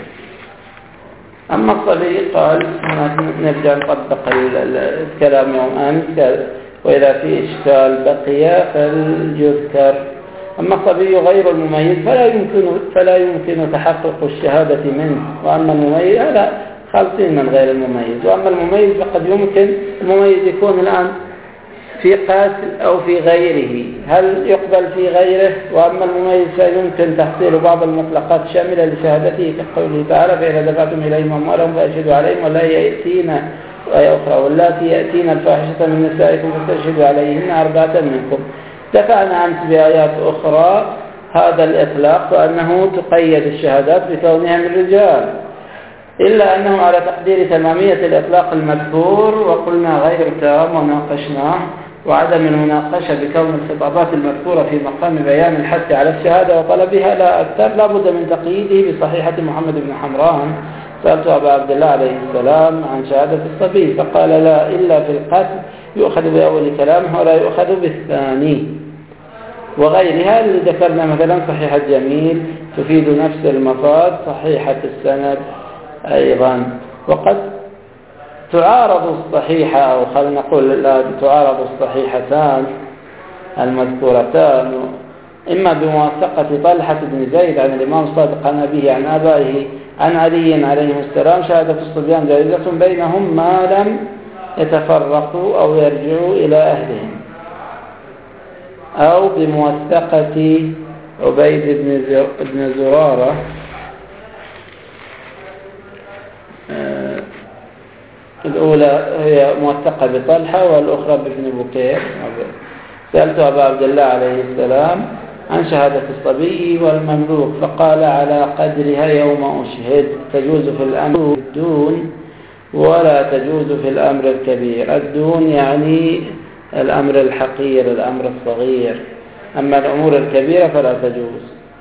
أما الصبي قال نرجع نطبق الكلام يوم أمس، وإذا في إشكال بقي فليذكر. أما الصبي غير المميز فلا يمكن فلا يمكن تحقق الشهادة منه، وأما المميز هذا خالصين من غير المميز. وأما المميز فقد يمكن المميز يكون الآن في قاتل أو في غيره، هل يقبل في غيره؟ وأما المميز فيمكن تحصيل بعض المطلقات شاملة لشهادته كقوله تعالى فإذا دفعتم إليهم أموالهم فأشهدوا عليهم ولا يأتين آية أخرى واللاتي يأتين الفاحشة من نسائكم فاستشهدوا عليهن أربعة منكم. دفعنا أمس بآيات أخرى هذا الإطلاق وأنه تقيد الشهادات بكونها من الرجال، إلا أنه على تقدير تمامية الإطلاق المذكور وقلنا غير تام وناقشناه، وعدم المناقشة بكون الخطابات المذكورة في مقام بيان الحث على الشهادة وطلبها لا أكثر لا بد من تقييده بصحيحة محمد بن حمران. سألت أبا عبد الله عليه السلام عن شهادة الصبي فقال لا إلا في القتل يؤخذ بأول كلامه ولا يؤخذ بالثاني. وغيرها اللي ذكرنا مثلا صحيحة جميل تفيد نفس المفاد، صحيحة السند أيضا. وقد تعارض الصحيحة أو خلينا نقول لا تعارض الصحيحتان المذكورتان إما بموافقة طلحة بن زيد عن الإمام الصادق عن أبيه عن آبائه عن علي عليه السلام شهادة الصبيان جائزة بينهم ما لم يتفرقوا أو يرجعوا إلى أهلهم، أو بموثقة عبيد بن زرارة الأولى هي موثقة بطلحة والأخرى بابن بكير. سألت أبا عبد الله عليه السلام عن شهادة الصبي والمملوك فقال على قدرها يوم أشهد، تجوز في الأمر الدون ولا تجوز في الأمر الكبير. الدون يعني الأمر الحقير الأمر الصغير، أما الأمور الكبيرة فلا تجوز.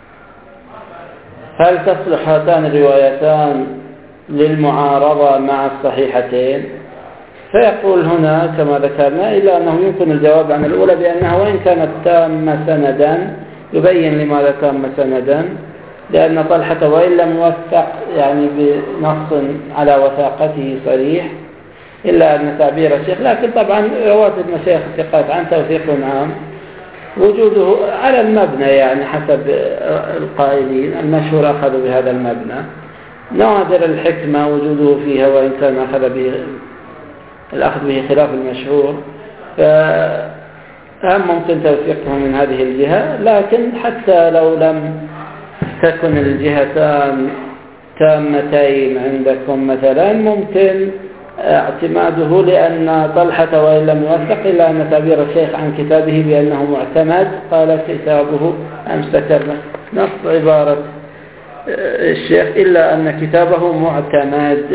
هل تصلح هاتان الروايتان للمعارضة مع الصحيحتين؟ فيقول هنا كما ذكرنا إلا أنه يمكن الجواب عن الأولى بأنها وإن كانت تامة سندا، يبين لماذا تامة سندا، لأن طلحة وإن لم يوثق يعني بنص على وثاقته صريح إلا أن تعبير الشيخ، لكن طبعا رواة المشايخ الثقات عن توثيق عام وجوده على المبنى، يعني حسب القائلين المشهور أخذوا بهذا المبنى. نادر الحكمة وجوده فيها وإن كان أخذ به الأخذ به خلاف المشهور، فهم ممكن توثيقهم من هذه الجهة. لكن حتى لو لم تكن الجهتان تامتين عندكم مثلا، ممكن اعتماده، لأن طلحة وإن لم يوثق إلا أن تعبير الشيخ عن كتابه بأنه معتمد، قال كتابه أمسك نص عبارة الشيخ إلا أن كتابه معتمد.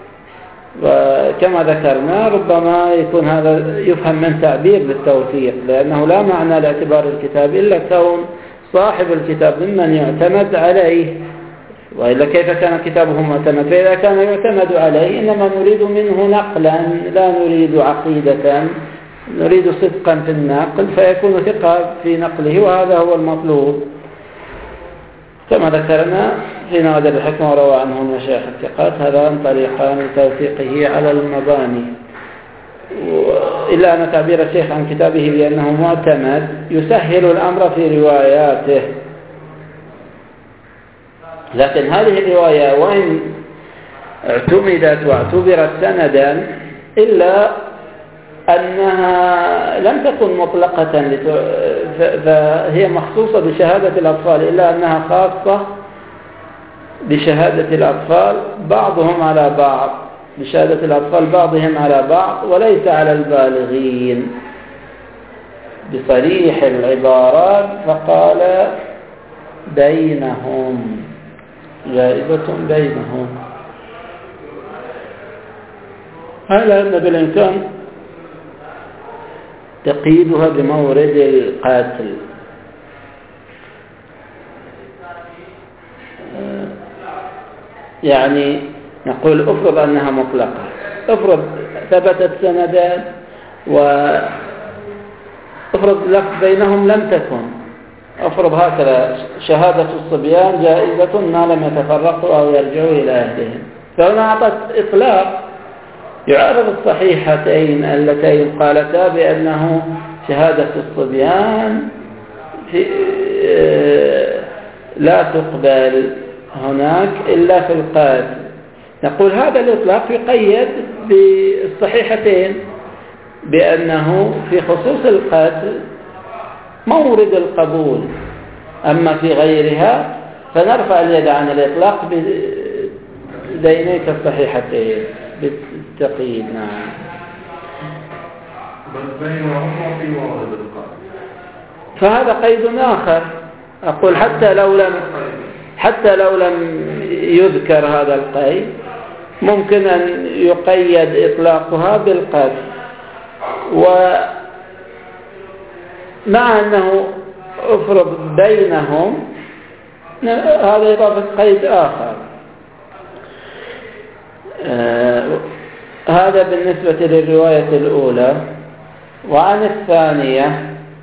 وكما ذكرنا ربما يكون هذا يفهم من تعبير بالتوثيق، لأنه لا معنى لاعتبار الكتاب إلا كون صاحب الكتاب ممن يعتمد عليه، وإلا كيف كان كتابه معتمد؟ فإذا كان يعتمد عليه إنما نريد منه نقلا، لا نريد عقيدة، نريد صدقا في النقل، فيكون ثقة في نقله، وهذا هو المطلوب كما ذكرنا في نادر الحكمة وروى عنه المشايخ الثقات. هذان طريقان لتوثيقه على المباني. إلا أن تعبير الشيخ عن كتابه بأنه معتمد يسهل الأمر في رواياته، لكن هذه الرواية وإن اعتمدت واعتبرت سندا إلا أنها لم تكن مطلقة، فهي مخصوصة بشهادة الأطفال، إلا أنها خاصة بشهادة الأطفال بعضهم على بعض، بشهادة الأطفال بعضهم على بعض، وليس على البالغين بصريح العبارات. فقال بينهم، جائزة بينهم، على أن بالإمكان تقييدها بمورد القاتل. يعني نقول افرض أنها مطلقة، افرض ثبتت سندان، وافرض لفظ بينهم لم تكن، افرض هكذا شهادة الصبيان جائزة ما لم يتفرقوا أو يرجعوا إلى أهلهم، فهنا أعطت إطلاق يعارض الصحيحتين اللتين قالتا بأنه شهادة الصبيان في لا تقبل هناك إلا في القاتل. نقول هذا الإطلاق يقيد بالصحيحتين بأنه في خصوص القاتل مورد القبول، أما في غيرها فنرفع اليد عن الإطلاق بدينيك الصحيحتين بالتقييد. نعم. بل بينهم وفي مورد القاتل، فهذا قيد آخر. أقول حتى لو لم حتى لو لم يذكر هذا القيد ممكن أن يقيد إطلاقها بالقتل، ومع أنه أفرض بينهم هذا إضافة قيد آخر. آه هذا بالنسبة للرواية الأولى. وعن الثانية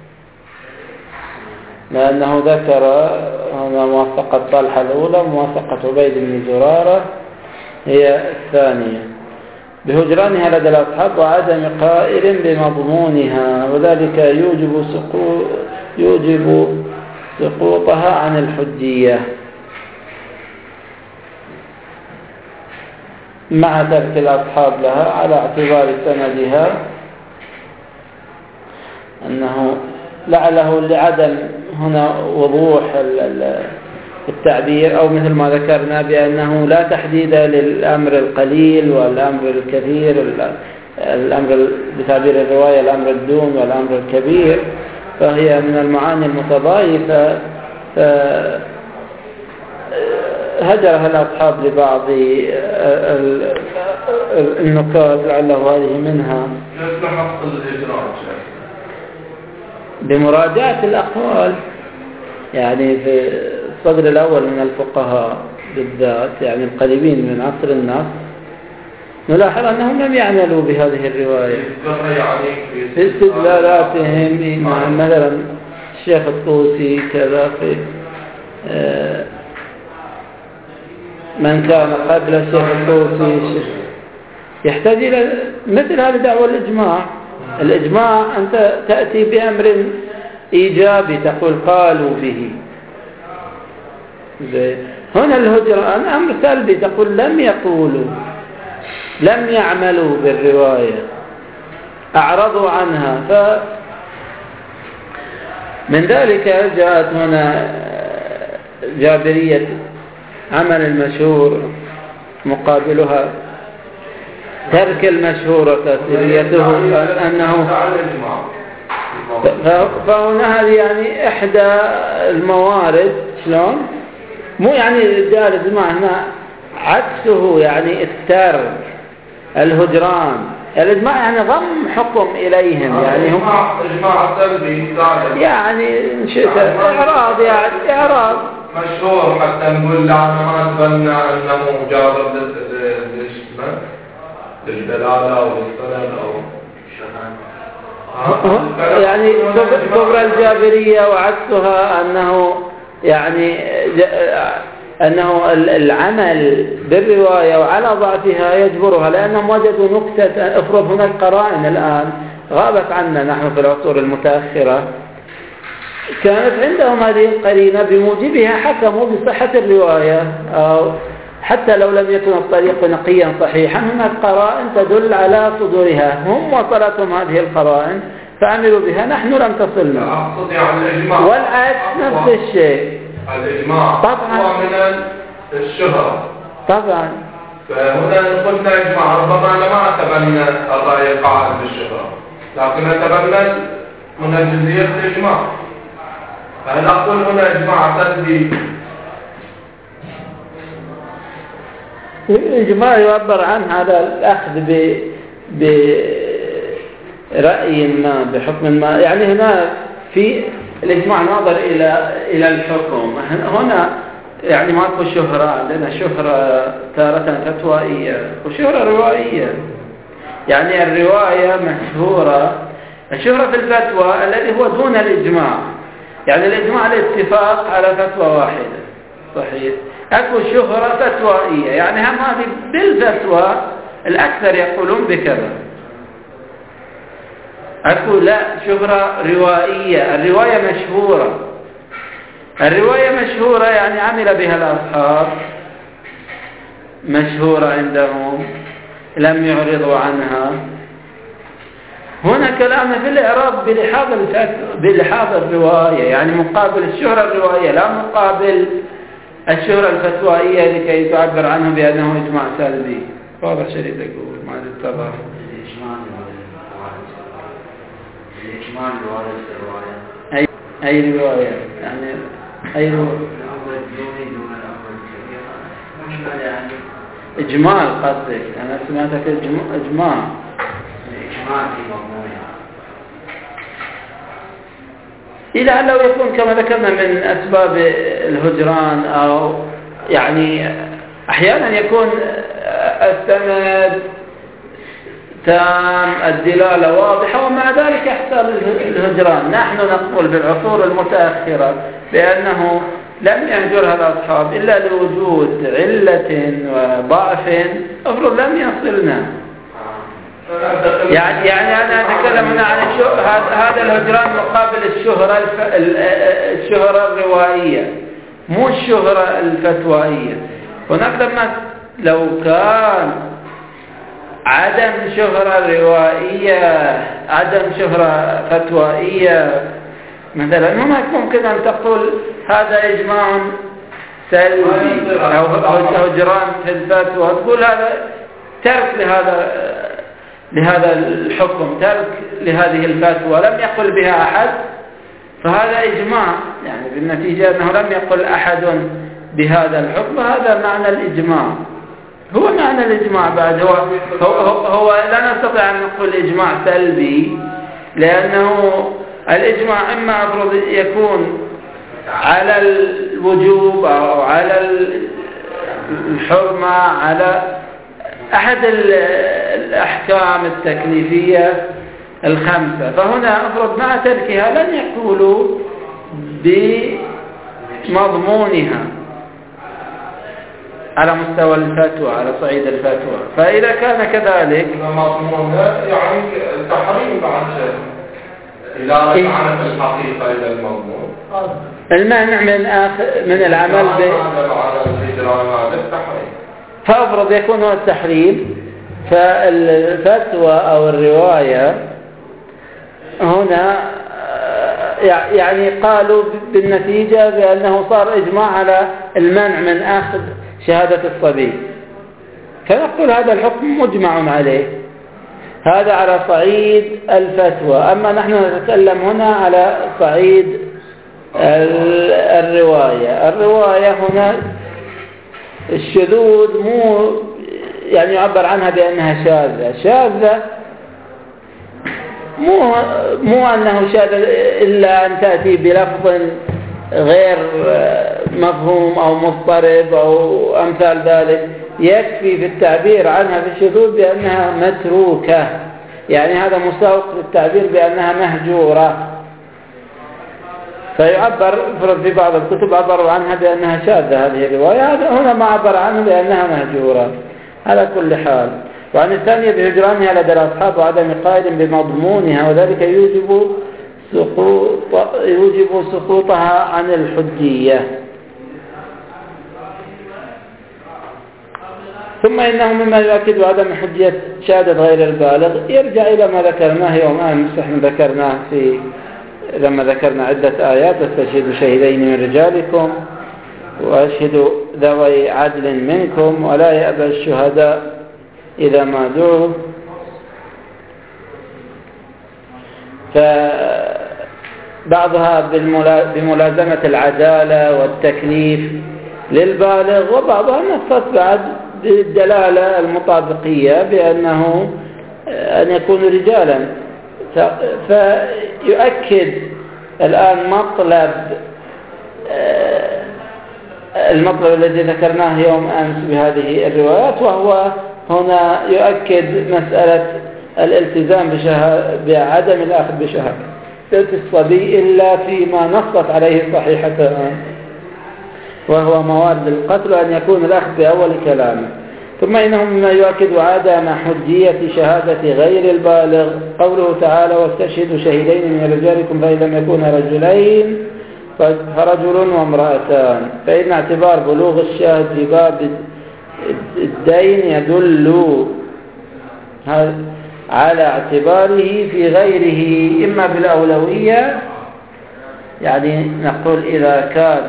لأنه ذكر هنا موثقة طلحة الأولى، موثقة عبيد بن زرارة هي الثانية، بهجرانها لدى الأصحاب وعدم قائل بمضمونها، وذلك يوجب سقوط يوجب سقوطها عن الحجية مع ترك الأصحاب لها على اعتبار سندها، أنه لعله لعدم هنا وضوح التعبير، أو مثل ما ذكرنا بأنه لا تحديد للأمر القليل والأمر الكثير، الأمر بتعبير الرواية الأمر الدون والأمر الكبير، فهي من المعاني المتضايفة، هجرها الأصحاب لبعض النكات لعله هذه منها بمراجعة الأقوال. يعني في الصدر الأول من الفقهاء بالذات، يعني القريبين من عصر النص، نلاحظ أنهم لم يعملوا بهذه الرواية في استدلالاتهم. مثلا الشيخ الطوسي كذا في من كان قبل الشيخ الطوسي يحتاج إلى مثل هذه دعوة الإجماع. الإجماع أنت تأتي بأمر إيجابي تقول قالوا به. هنا الهجران أمر سلبي تقول لم يقولوا، لم يعملوا بالرواية، أعرضوا عنها. ف من ذلك جاءت هنا جابرية عمل المشهور مقابلها ترك المشهور تأثيريته أنه. فهنا هذه يعني إحدى الموارد. شلون؟ مو يعني دار الإجماع هنا عكسه، يعني الترك الهجران. الإجماع يعني ضم حكم إليهم، يعني هم إجماع سلبي يعني شئت إعراض، يعني إعراض مشهور حتى نقول لا ما تبنى أنه جابر للدلالة أو للسند أو يعني كبر الجابرية وعكسها أنه يعني أنه العمل بالرواية وعلى ضعفها يجبرها، لأنهم وجدوا نكتة. افرض هناك قرائن الآن غابت عنا نحن في العصور المتأخرة، كانت عندهم هذه القرينة بموجبها حكموا بصحة الرواية، أو حتى لو لم يكن الطريق نقيا صحيحا هناك قرائن تدل على صدورها. هم وصلتهم هذه القرائن فعملوا بها، نحن لم تصلنا. والعكس نفس الشيء. الإجماع طبعا هو من الشهرة طبعا. فهنا قلنا إجماع ربما ما أتبنى الرأي القائل بالشهرة، لكن أتبنى من الجزئية الإجماع. فهل أقول هنا إجماع سلبي؟ الإجماع يعبر عن هذا الأخذ برأي ما بحكم ما. يعني هنا في الإجماع ناظر إلى إلى الحكم. هنا يعني ماكو شهرة، عندنا شهرة تارة فتوائية وشهرة روائية. يعني الرواية مشهورة، الشهرة في الفتوى الذي هو دون الإجماع. يعني الإجماع الاتفاق على فتوى واحدة صحيح. أكو شهرة فتوائية، يعني هم هذه بالفتوى الأكثر يقولون بكذا. أكو لا شهرة روائية، الرواية مشهورة. الرواية مشهورة يعني عمل بها الأصحاب، مشهورة عندهم، لم يعرضوا عنها. هنا كلامنا في الإعراب بلحاظ بلحاظ الرواية، يعني مقابل الشهرة الروائية لا مقابل الشهرة الفتوائية لكي تعبر عنه بأنه إجماع سلبي. واضح شريط أقول ما تتضح. الإجماع الوارد في الرواية أي أي رواية يعني أي رواية إجماع قصدك؟ أنا سمعتك إجماع. الإجماع في مضمونها إلى لو يكون كما ذكرنا من أسباب الهجران، أو يعني أحيانا يكون السند تام، الدلالة واضحة، ومع ذلك يحصل الهجران. نحن نقول بالعصور المتأخرة بأنه لم يهجرها الأصحاب إلا لوجود علة وضعف أفرض لم يصلنا. يعني يعني أنا أتكلم هنا عن هذا الهجران مقابل الشهرة الشهرة الروائية، مو الشهرة الفتوائية. هناك لما لو كان عدم شهرة روائية، عدم شهرة فتوائية مثلا، هناك ممكن أن تقول هذا إجماع سلبي أو هجران في الفتوى، تقول هذا ترك لهذا لهذا الحكم، ترك لهذه الفتوى لم يقل بها أحد، فهذا إجماع. يعني بالنتيجة أنه لم يقل أحد بهذا الحكم، هذا معنى الإجماع. هو معنى الإجماع بعد هو, هو, هو لا نستطيع أن نقول إجماع سلبي، لأنه الإجماع إما أفرض يكون على الوجوب أو على الحرمة، على أحد الأحكام التكليفية الخمسة. فهنا أفرض مع تركها لن يقولوا بمضمونها على مستوى الفتوى، على صعيد الفتوى. فإذا كان كذلك مضمونها يعني تحريم بعد شيء إذا رجعنا في الحقيقة إلى المضمون، المانع من آخر من العمل ب فأفرض يكون هو التحريم. فالفتوى أو الرواية هنا يعني قالوا بالنتيجة بأنه صار إجماع على المنع من أخذ شهادة الصبي، فنقول هذا الحكم مجمع عليه، هذا على صعيد الفتوى. أما نحن نتكلم هنا على صعيد الرواية. الرواية هنا الشذوذ مو يعني يعبر عنها بأنها شاذة. شاذة مو مو أنه شاذ إلا أن تأتي بلفظ غير مفهوم أو مضطرب أو أمثال ذلك. يكفي في التعبير عنها في الشذوذ بأنها متروكة، يعني هذا مساوق للتعبير بأنها مهجورة. فيعبر في بعض الكتب عبروا عنها بأنها شاذة هذه الرواية، هنا ما عبر عنها بأنها مهجورة. على كل حال. وعن الثانية بهجرانها لدى الأصحاب وعدم قائل بمضمونها، وذلك يوجب سقوط يوجب سقوطها عن الحجية. ثم إنه مما يؤكد عدم حجية شهادة غير البالغ يرجع إلى ما ذكرناه يوم أمس. احنا ذكرناه في لما ذكرنا عدة آيات: استشهدوا شهيدين من رجالكم وأشهدوا ذوي عدل منكم ولا يأبى الشهداء إذا ما دعوا. فبعضها بملازمة العدالة والتكليف للبالغ، وبعضها نصت بعد بالدلالة المطابقية بأنه أن يكونوا رجالا. فيؤكد الآن مطلب المطلب الذي ذكرناه يوم أمس بهذه الروايات، وهو هنا يؤكد مسألة الالتزام بعدم الأخذ بشهادة الصبي إلا فيما نصت عليه صحيحتان، وهو مواد القتل، أن يكون الأخذ بأول كلامه. ثم إنه مما يؤكد عدم حجية شهادة غير البالغ قوله تعالى: واستشهدوا شهيدين من رجالكم فإن لم يكونا رجلين فرجل وامرأتان. فإن اعتبار بلوغ الشاهد في باب الدين يدل على اعتباره في غيره إما بالأولوية، يعني نقول إذا كان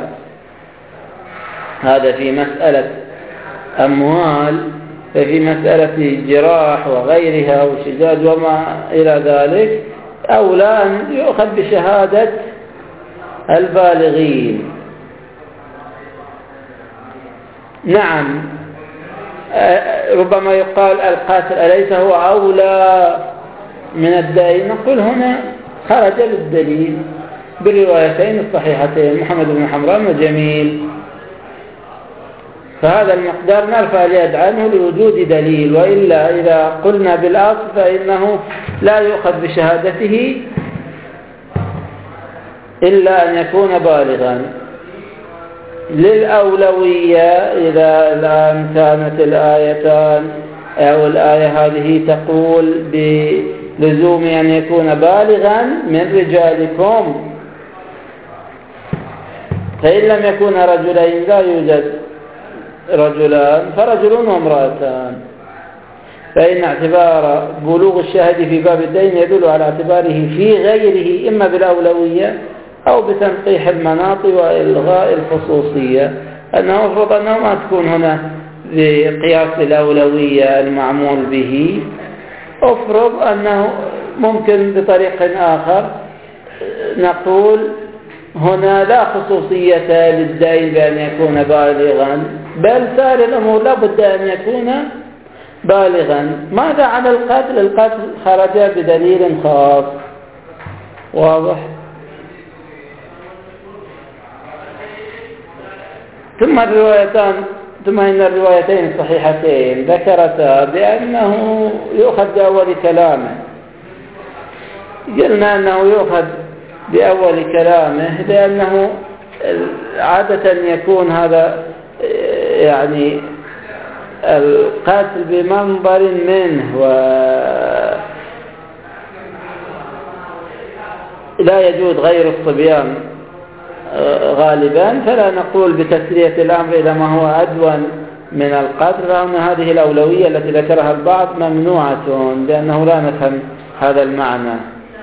هذا في مسألة أموال ففي مسألة جراح وغيرها وشجاج وما إلى ذلك أولى أن يؤخذ بشهادة البالغين. نعم، ربما يقال القاتل أليس هو أولى من الدين؟ نقول هنا خرج بالدليل بالروايتين الصحيحتين محمد بن حمران وجميل، فهذا المقدار نرفع اليد عنه لوجود دليل. وإلا إذا قلنا بالأصل فإنه لا يؤخذ بشهادته إلا أن يكون بالغا. للأولوية إذا الآن كانت الآيتان أو الآية هذه تقول بلزوم أن يكون بالغا من رجالكم، فإن لم يكون رجلين لا يوجد رجلان فرجل وامرأتان. فإن اعتبار بلوغ الشاهد في باب الدين يدل على اعتباره في غيره إما بالأولوية أو بتنقيح المناط وإلغاء الخصوصية، أنه أفرض أنه ما تكون هنا بقياس الأولوية المعمول به، أفرض أنه ممكن بطريق آخر نقول هنا لا خصوصية للدين بأن يكون بالغا، بل سائر الأمور لا بد أن يكون بالغا. ماذا عن القتل؟ القتل خرج بدليل خاص واضح. ثم الروايتان ثم إن الروايتين الصحيحتين ذكرتا بأنه يؤخذ بأول كلامه. قلنا أنه يؤخذ بأول كلامه لأنه عادة يكون هذا يعني القاتل بمنظر منه ولا يجوز غير الصبيان غالبا، فلا نقول بتسرية الأمر إلى ما هو أدون من القتل، فأن هذه الأولوية التي ذكرها البعض ممنوعة لأنه لا نفهم هذا المعنى.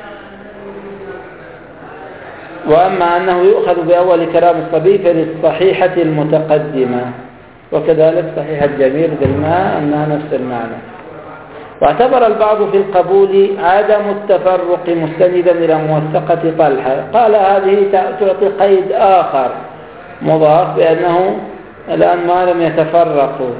وأما أنه يؤخذ بأول كلام الصبي فللصحيحة المتقدمة، وكذلك صحيح الجميل قلنا أنها نفس المعنى. واعتبر البعض في القبول عدم التفرق مستندا إلى موثقة طلحة، قال هذه تعطي قيد آخر مضاف بأنه الآن ما لم يتفرقوا،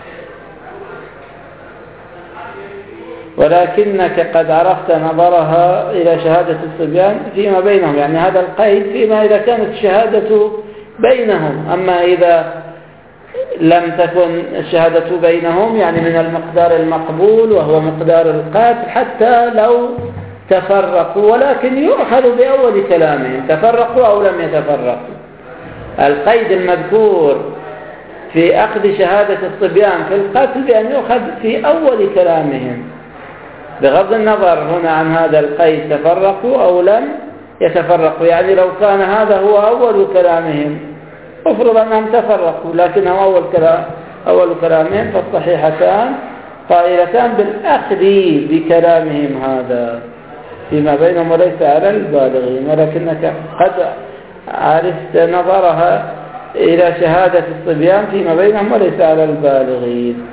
ولكنك قد عرفت نظرها إلى شهادة الصبيان فيما بينهم، يعني هذا القيد فيما إذا كانت الشهادة بينهم. أما إذا لم تكن الشهادة بينهم يعني من المقدار المقبول وهو مقدار القاتل حتى لو تفرقوا، ولكن يؤخذ بأول كلامهم تفرقوا أو لم يتفرقوا. القيد المذكور في أخذ شهادة الصبيان في القتل بأن يؤخذ في أول كلامهم بغض النظر هنا عن هذا القيد تفرقوا أو لم يتفرقوا. يعني لو كان هذا هو أول كلامهم افرض أنهم تفرقوا لكنهم أول كلام أول كلامهم فالصحيحتان قائلتان بالأخذ بكلامهم هذا فيما بينهم وليس على البالغين، ولكنك قد عرفت نظرها إلى شهادة الصبيان فيما بينهم وليس على البالغين.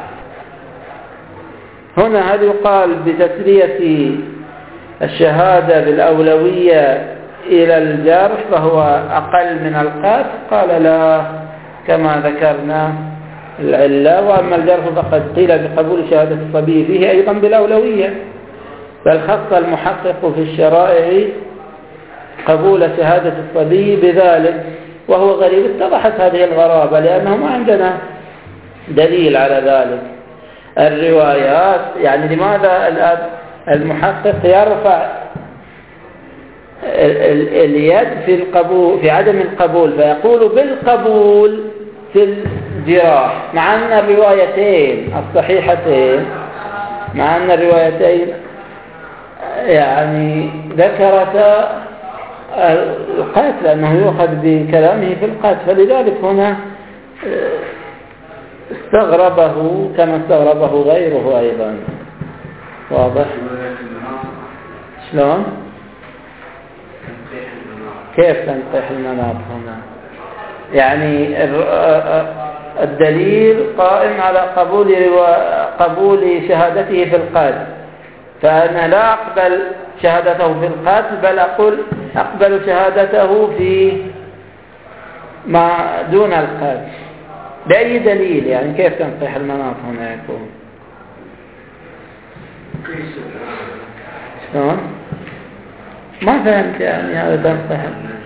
هنا هل يقال بتسرية الشهادة بالأولوية إلى الجرح فهو أقل من القتل؟ قال لا، كما ذكرنا العلة. وأما الجرح فقد قيل بقبول شهادة الصبي فيه أيضا بالأولوية، بل خص المحقق في الشرائع قبول شهادة الصبي بذلك وهو غريب. اتضحت هذه الغرابة لأنه ما عندنا دليل على ذلك. الروايات يعني لماذا الآن المحقق يرفع اليد في القبول في عدم القبول فيقول بالقبول في الجراح، مع أن الروايتين الصحيحتين مع أن الروايتين يعني ذكرتا القتل أنه يؤخذ بكلامه في القتل، فلذلك هنا استغربه كما استغربه غيره أيضا. واضح؟ شلون؟ كيف تنقيح المناط هنا؟ يعني الدليل قائم على قبول قبول شهادته في القتل، فأنا لا أقبل شهادته في القتل بل أقول أقبل شهادته في ما دون القتل. بأي دليل؟ يعني كيف تنقيح المناط هنا يكون؟ شلون؟ ما فهمت يعني هذا تنقيح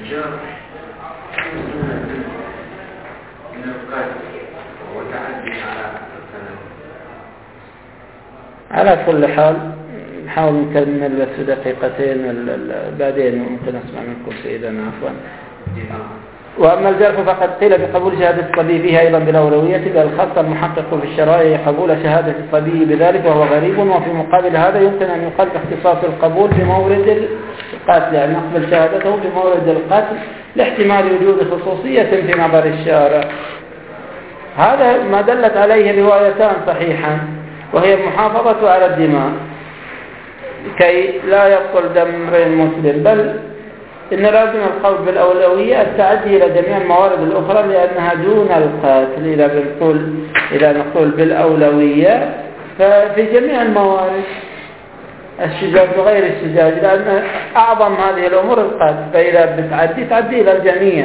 على كل حال. نحاول نكمل بس دقيقتين بعدين ممكن أسمع منكم سيدنا عفوا. وأما الجرح فقد قيل بقبول شهادة الصبي فيها أيضا بالأولوية، بل خص المحقق في الشرائع قبول شهادة الصبي بذلك وهو غريب. وفي مقابل هذا يمكن أن يقال باختصاص القبول بمورد القتل، يعني نقبل شهادته بمورد القتل لاحتمال وجود خصوصية في نظر الشارع. هذا ما دلت عليه روايتان صحيحا، وهي المحافظة على الدماء كي لا يبطل دم امرئ مسلم، بل إن لازم القول بالأولوية التعدي إلى جميع الموارد الأخرى لأنها دون القتل. إذا بنقول إذا نقول بالأولوية ففي جميع الموارد الشجاج وغير الشجاج، لأن أعظم هذه الأمور القتل، فإذا بتعدي تعدي إلى الجميع.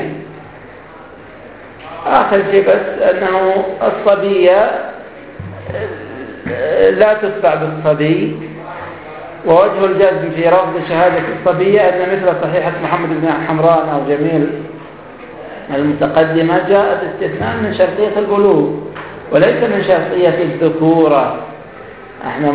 آخر شيء بس أنه الصبية لا تتبع بالصبي، ووجه الجزم في رفض شهادة الصبية أن مثل صحيحة محمد بن حمران أو جميل المتقدمة جاءت استثناء من شرطية البلوغ وليس من شرطية الذكورة. احنا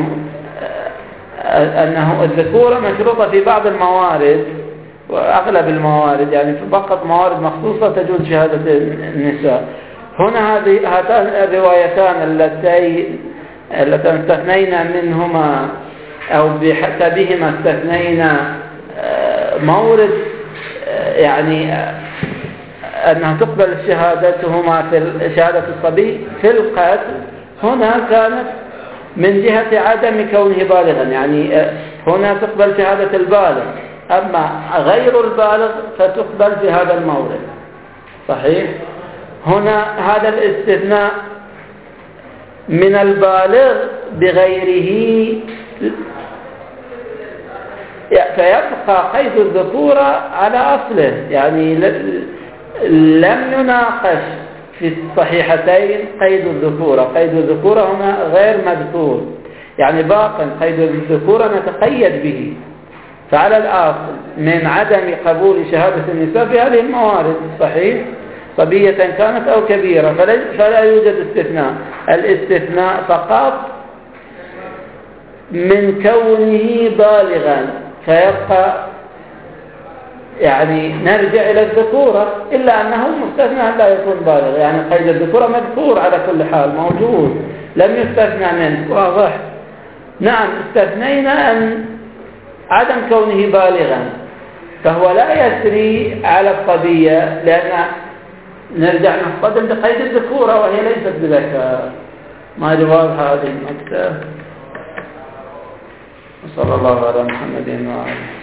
أنه الذكورة مشروطة في بعض الموارد وأغلب الموارد، يعني فقط موارد مخصوصة تجوز شهادة النساء. هنا هذه هاتان الروايتان اللتين اللتين استثنينا منهما أو بحسبهما استثنينا مورد يعني أنها تقبل شهادتهما في شهادة الصبي في القتل، هنا كانت من جهة عدم كونه بالغا، يعني هنا تقبل شهادة البالغ، أما غير البالغ فتقبل في هذا المورد. صحيح؟ هنا هذا الاستثناء من البالغ بغيره فيبقى قيد الذكورة على أصله، يعني لم يناقش في الصحيحتين قيد الذكورة. قيد الذكورة هنا غير مذكور، يعني باقا قيد الذكورة نتقيد به. فعلى الأصل من عدم قبول شهادة النساء في هذه الموارد، صحيح، صبية كانت أو كبيرة، فلا يوجد استثناء. الاستثناء فقط من كونه بالغا، فيبقى يعني نرجع إلى الذكورة، إلا أنه مستثنى أن لا يكون بالغ، يعني قيد الذكورة مذكور على كل حال موجود لم يستثنى منه. واضح؟ نعم، استثنينا أن عدم كونه بالغا، فهو لا يسري على الصبية، لأن نرجع نصطدم بقيد الذكورة وهي ليست بذكاء. ما جواب هذه النقطة؟ صلى الله على محمد وعلى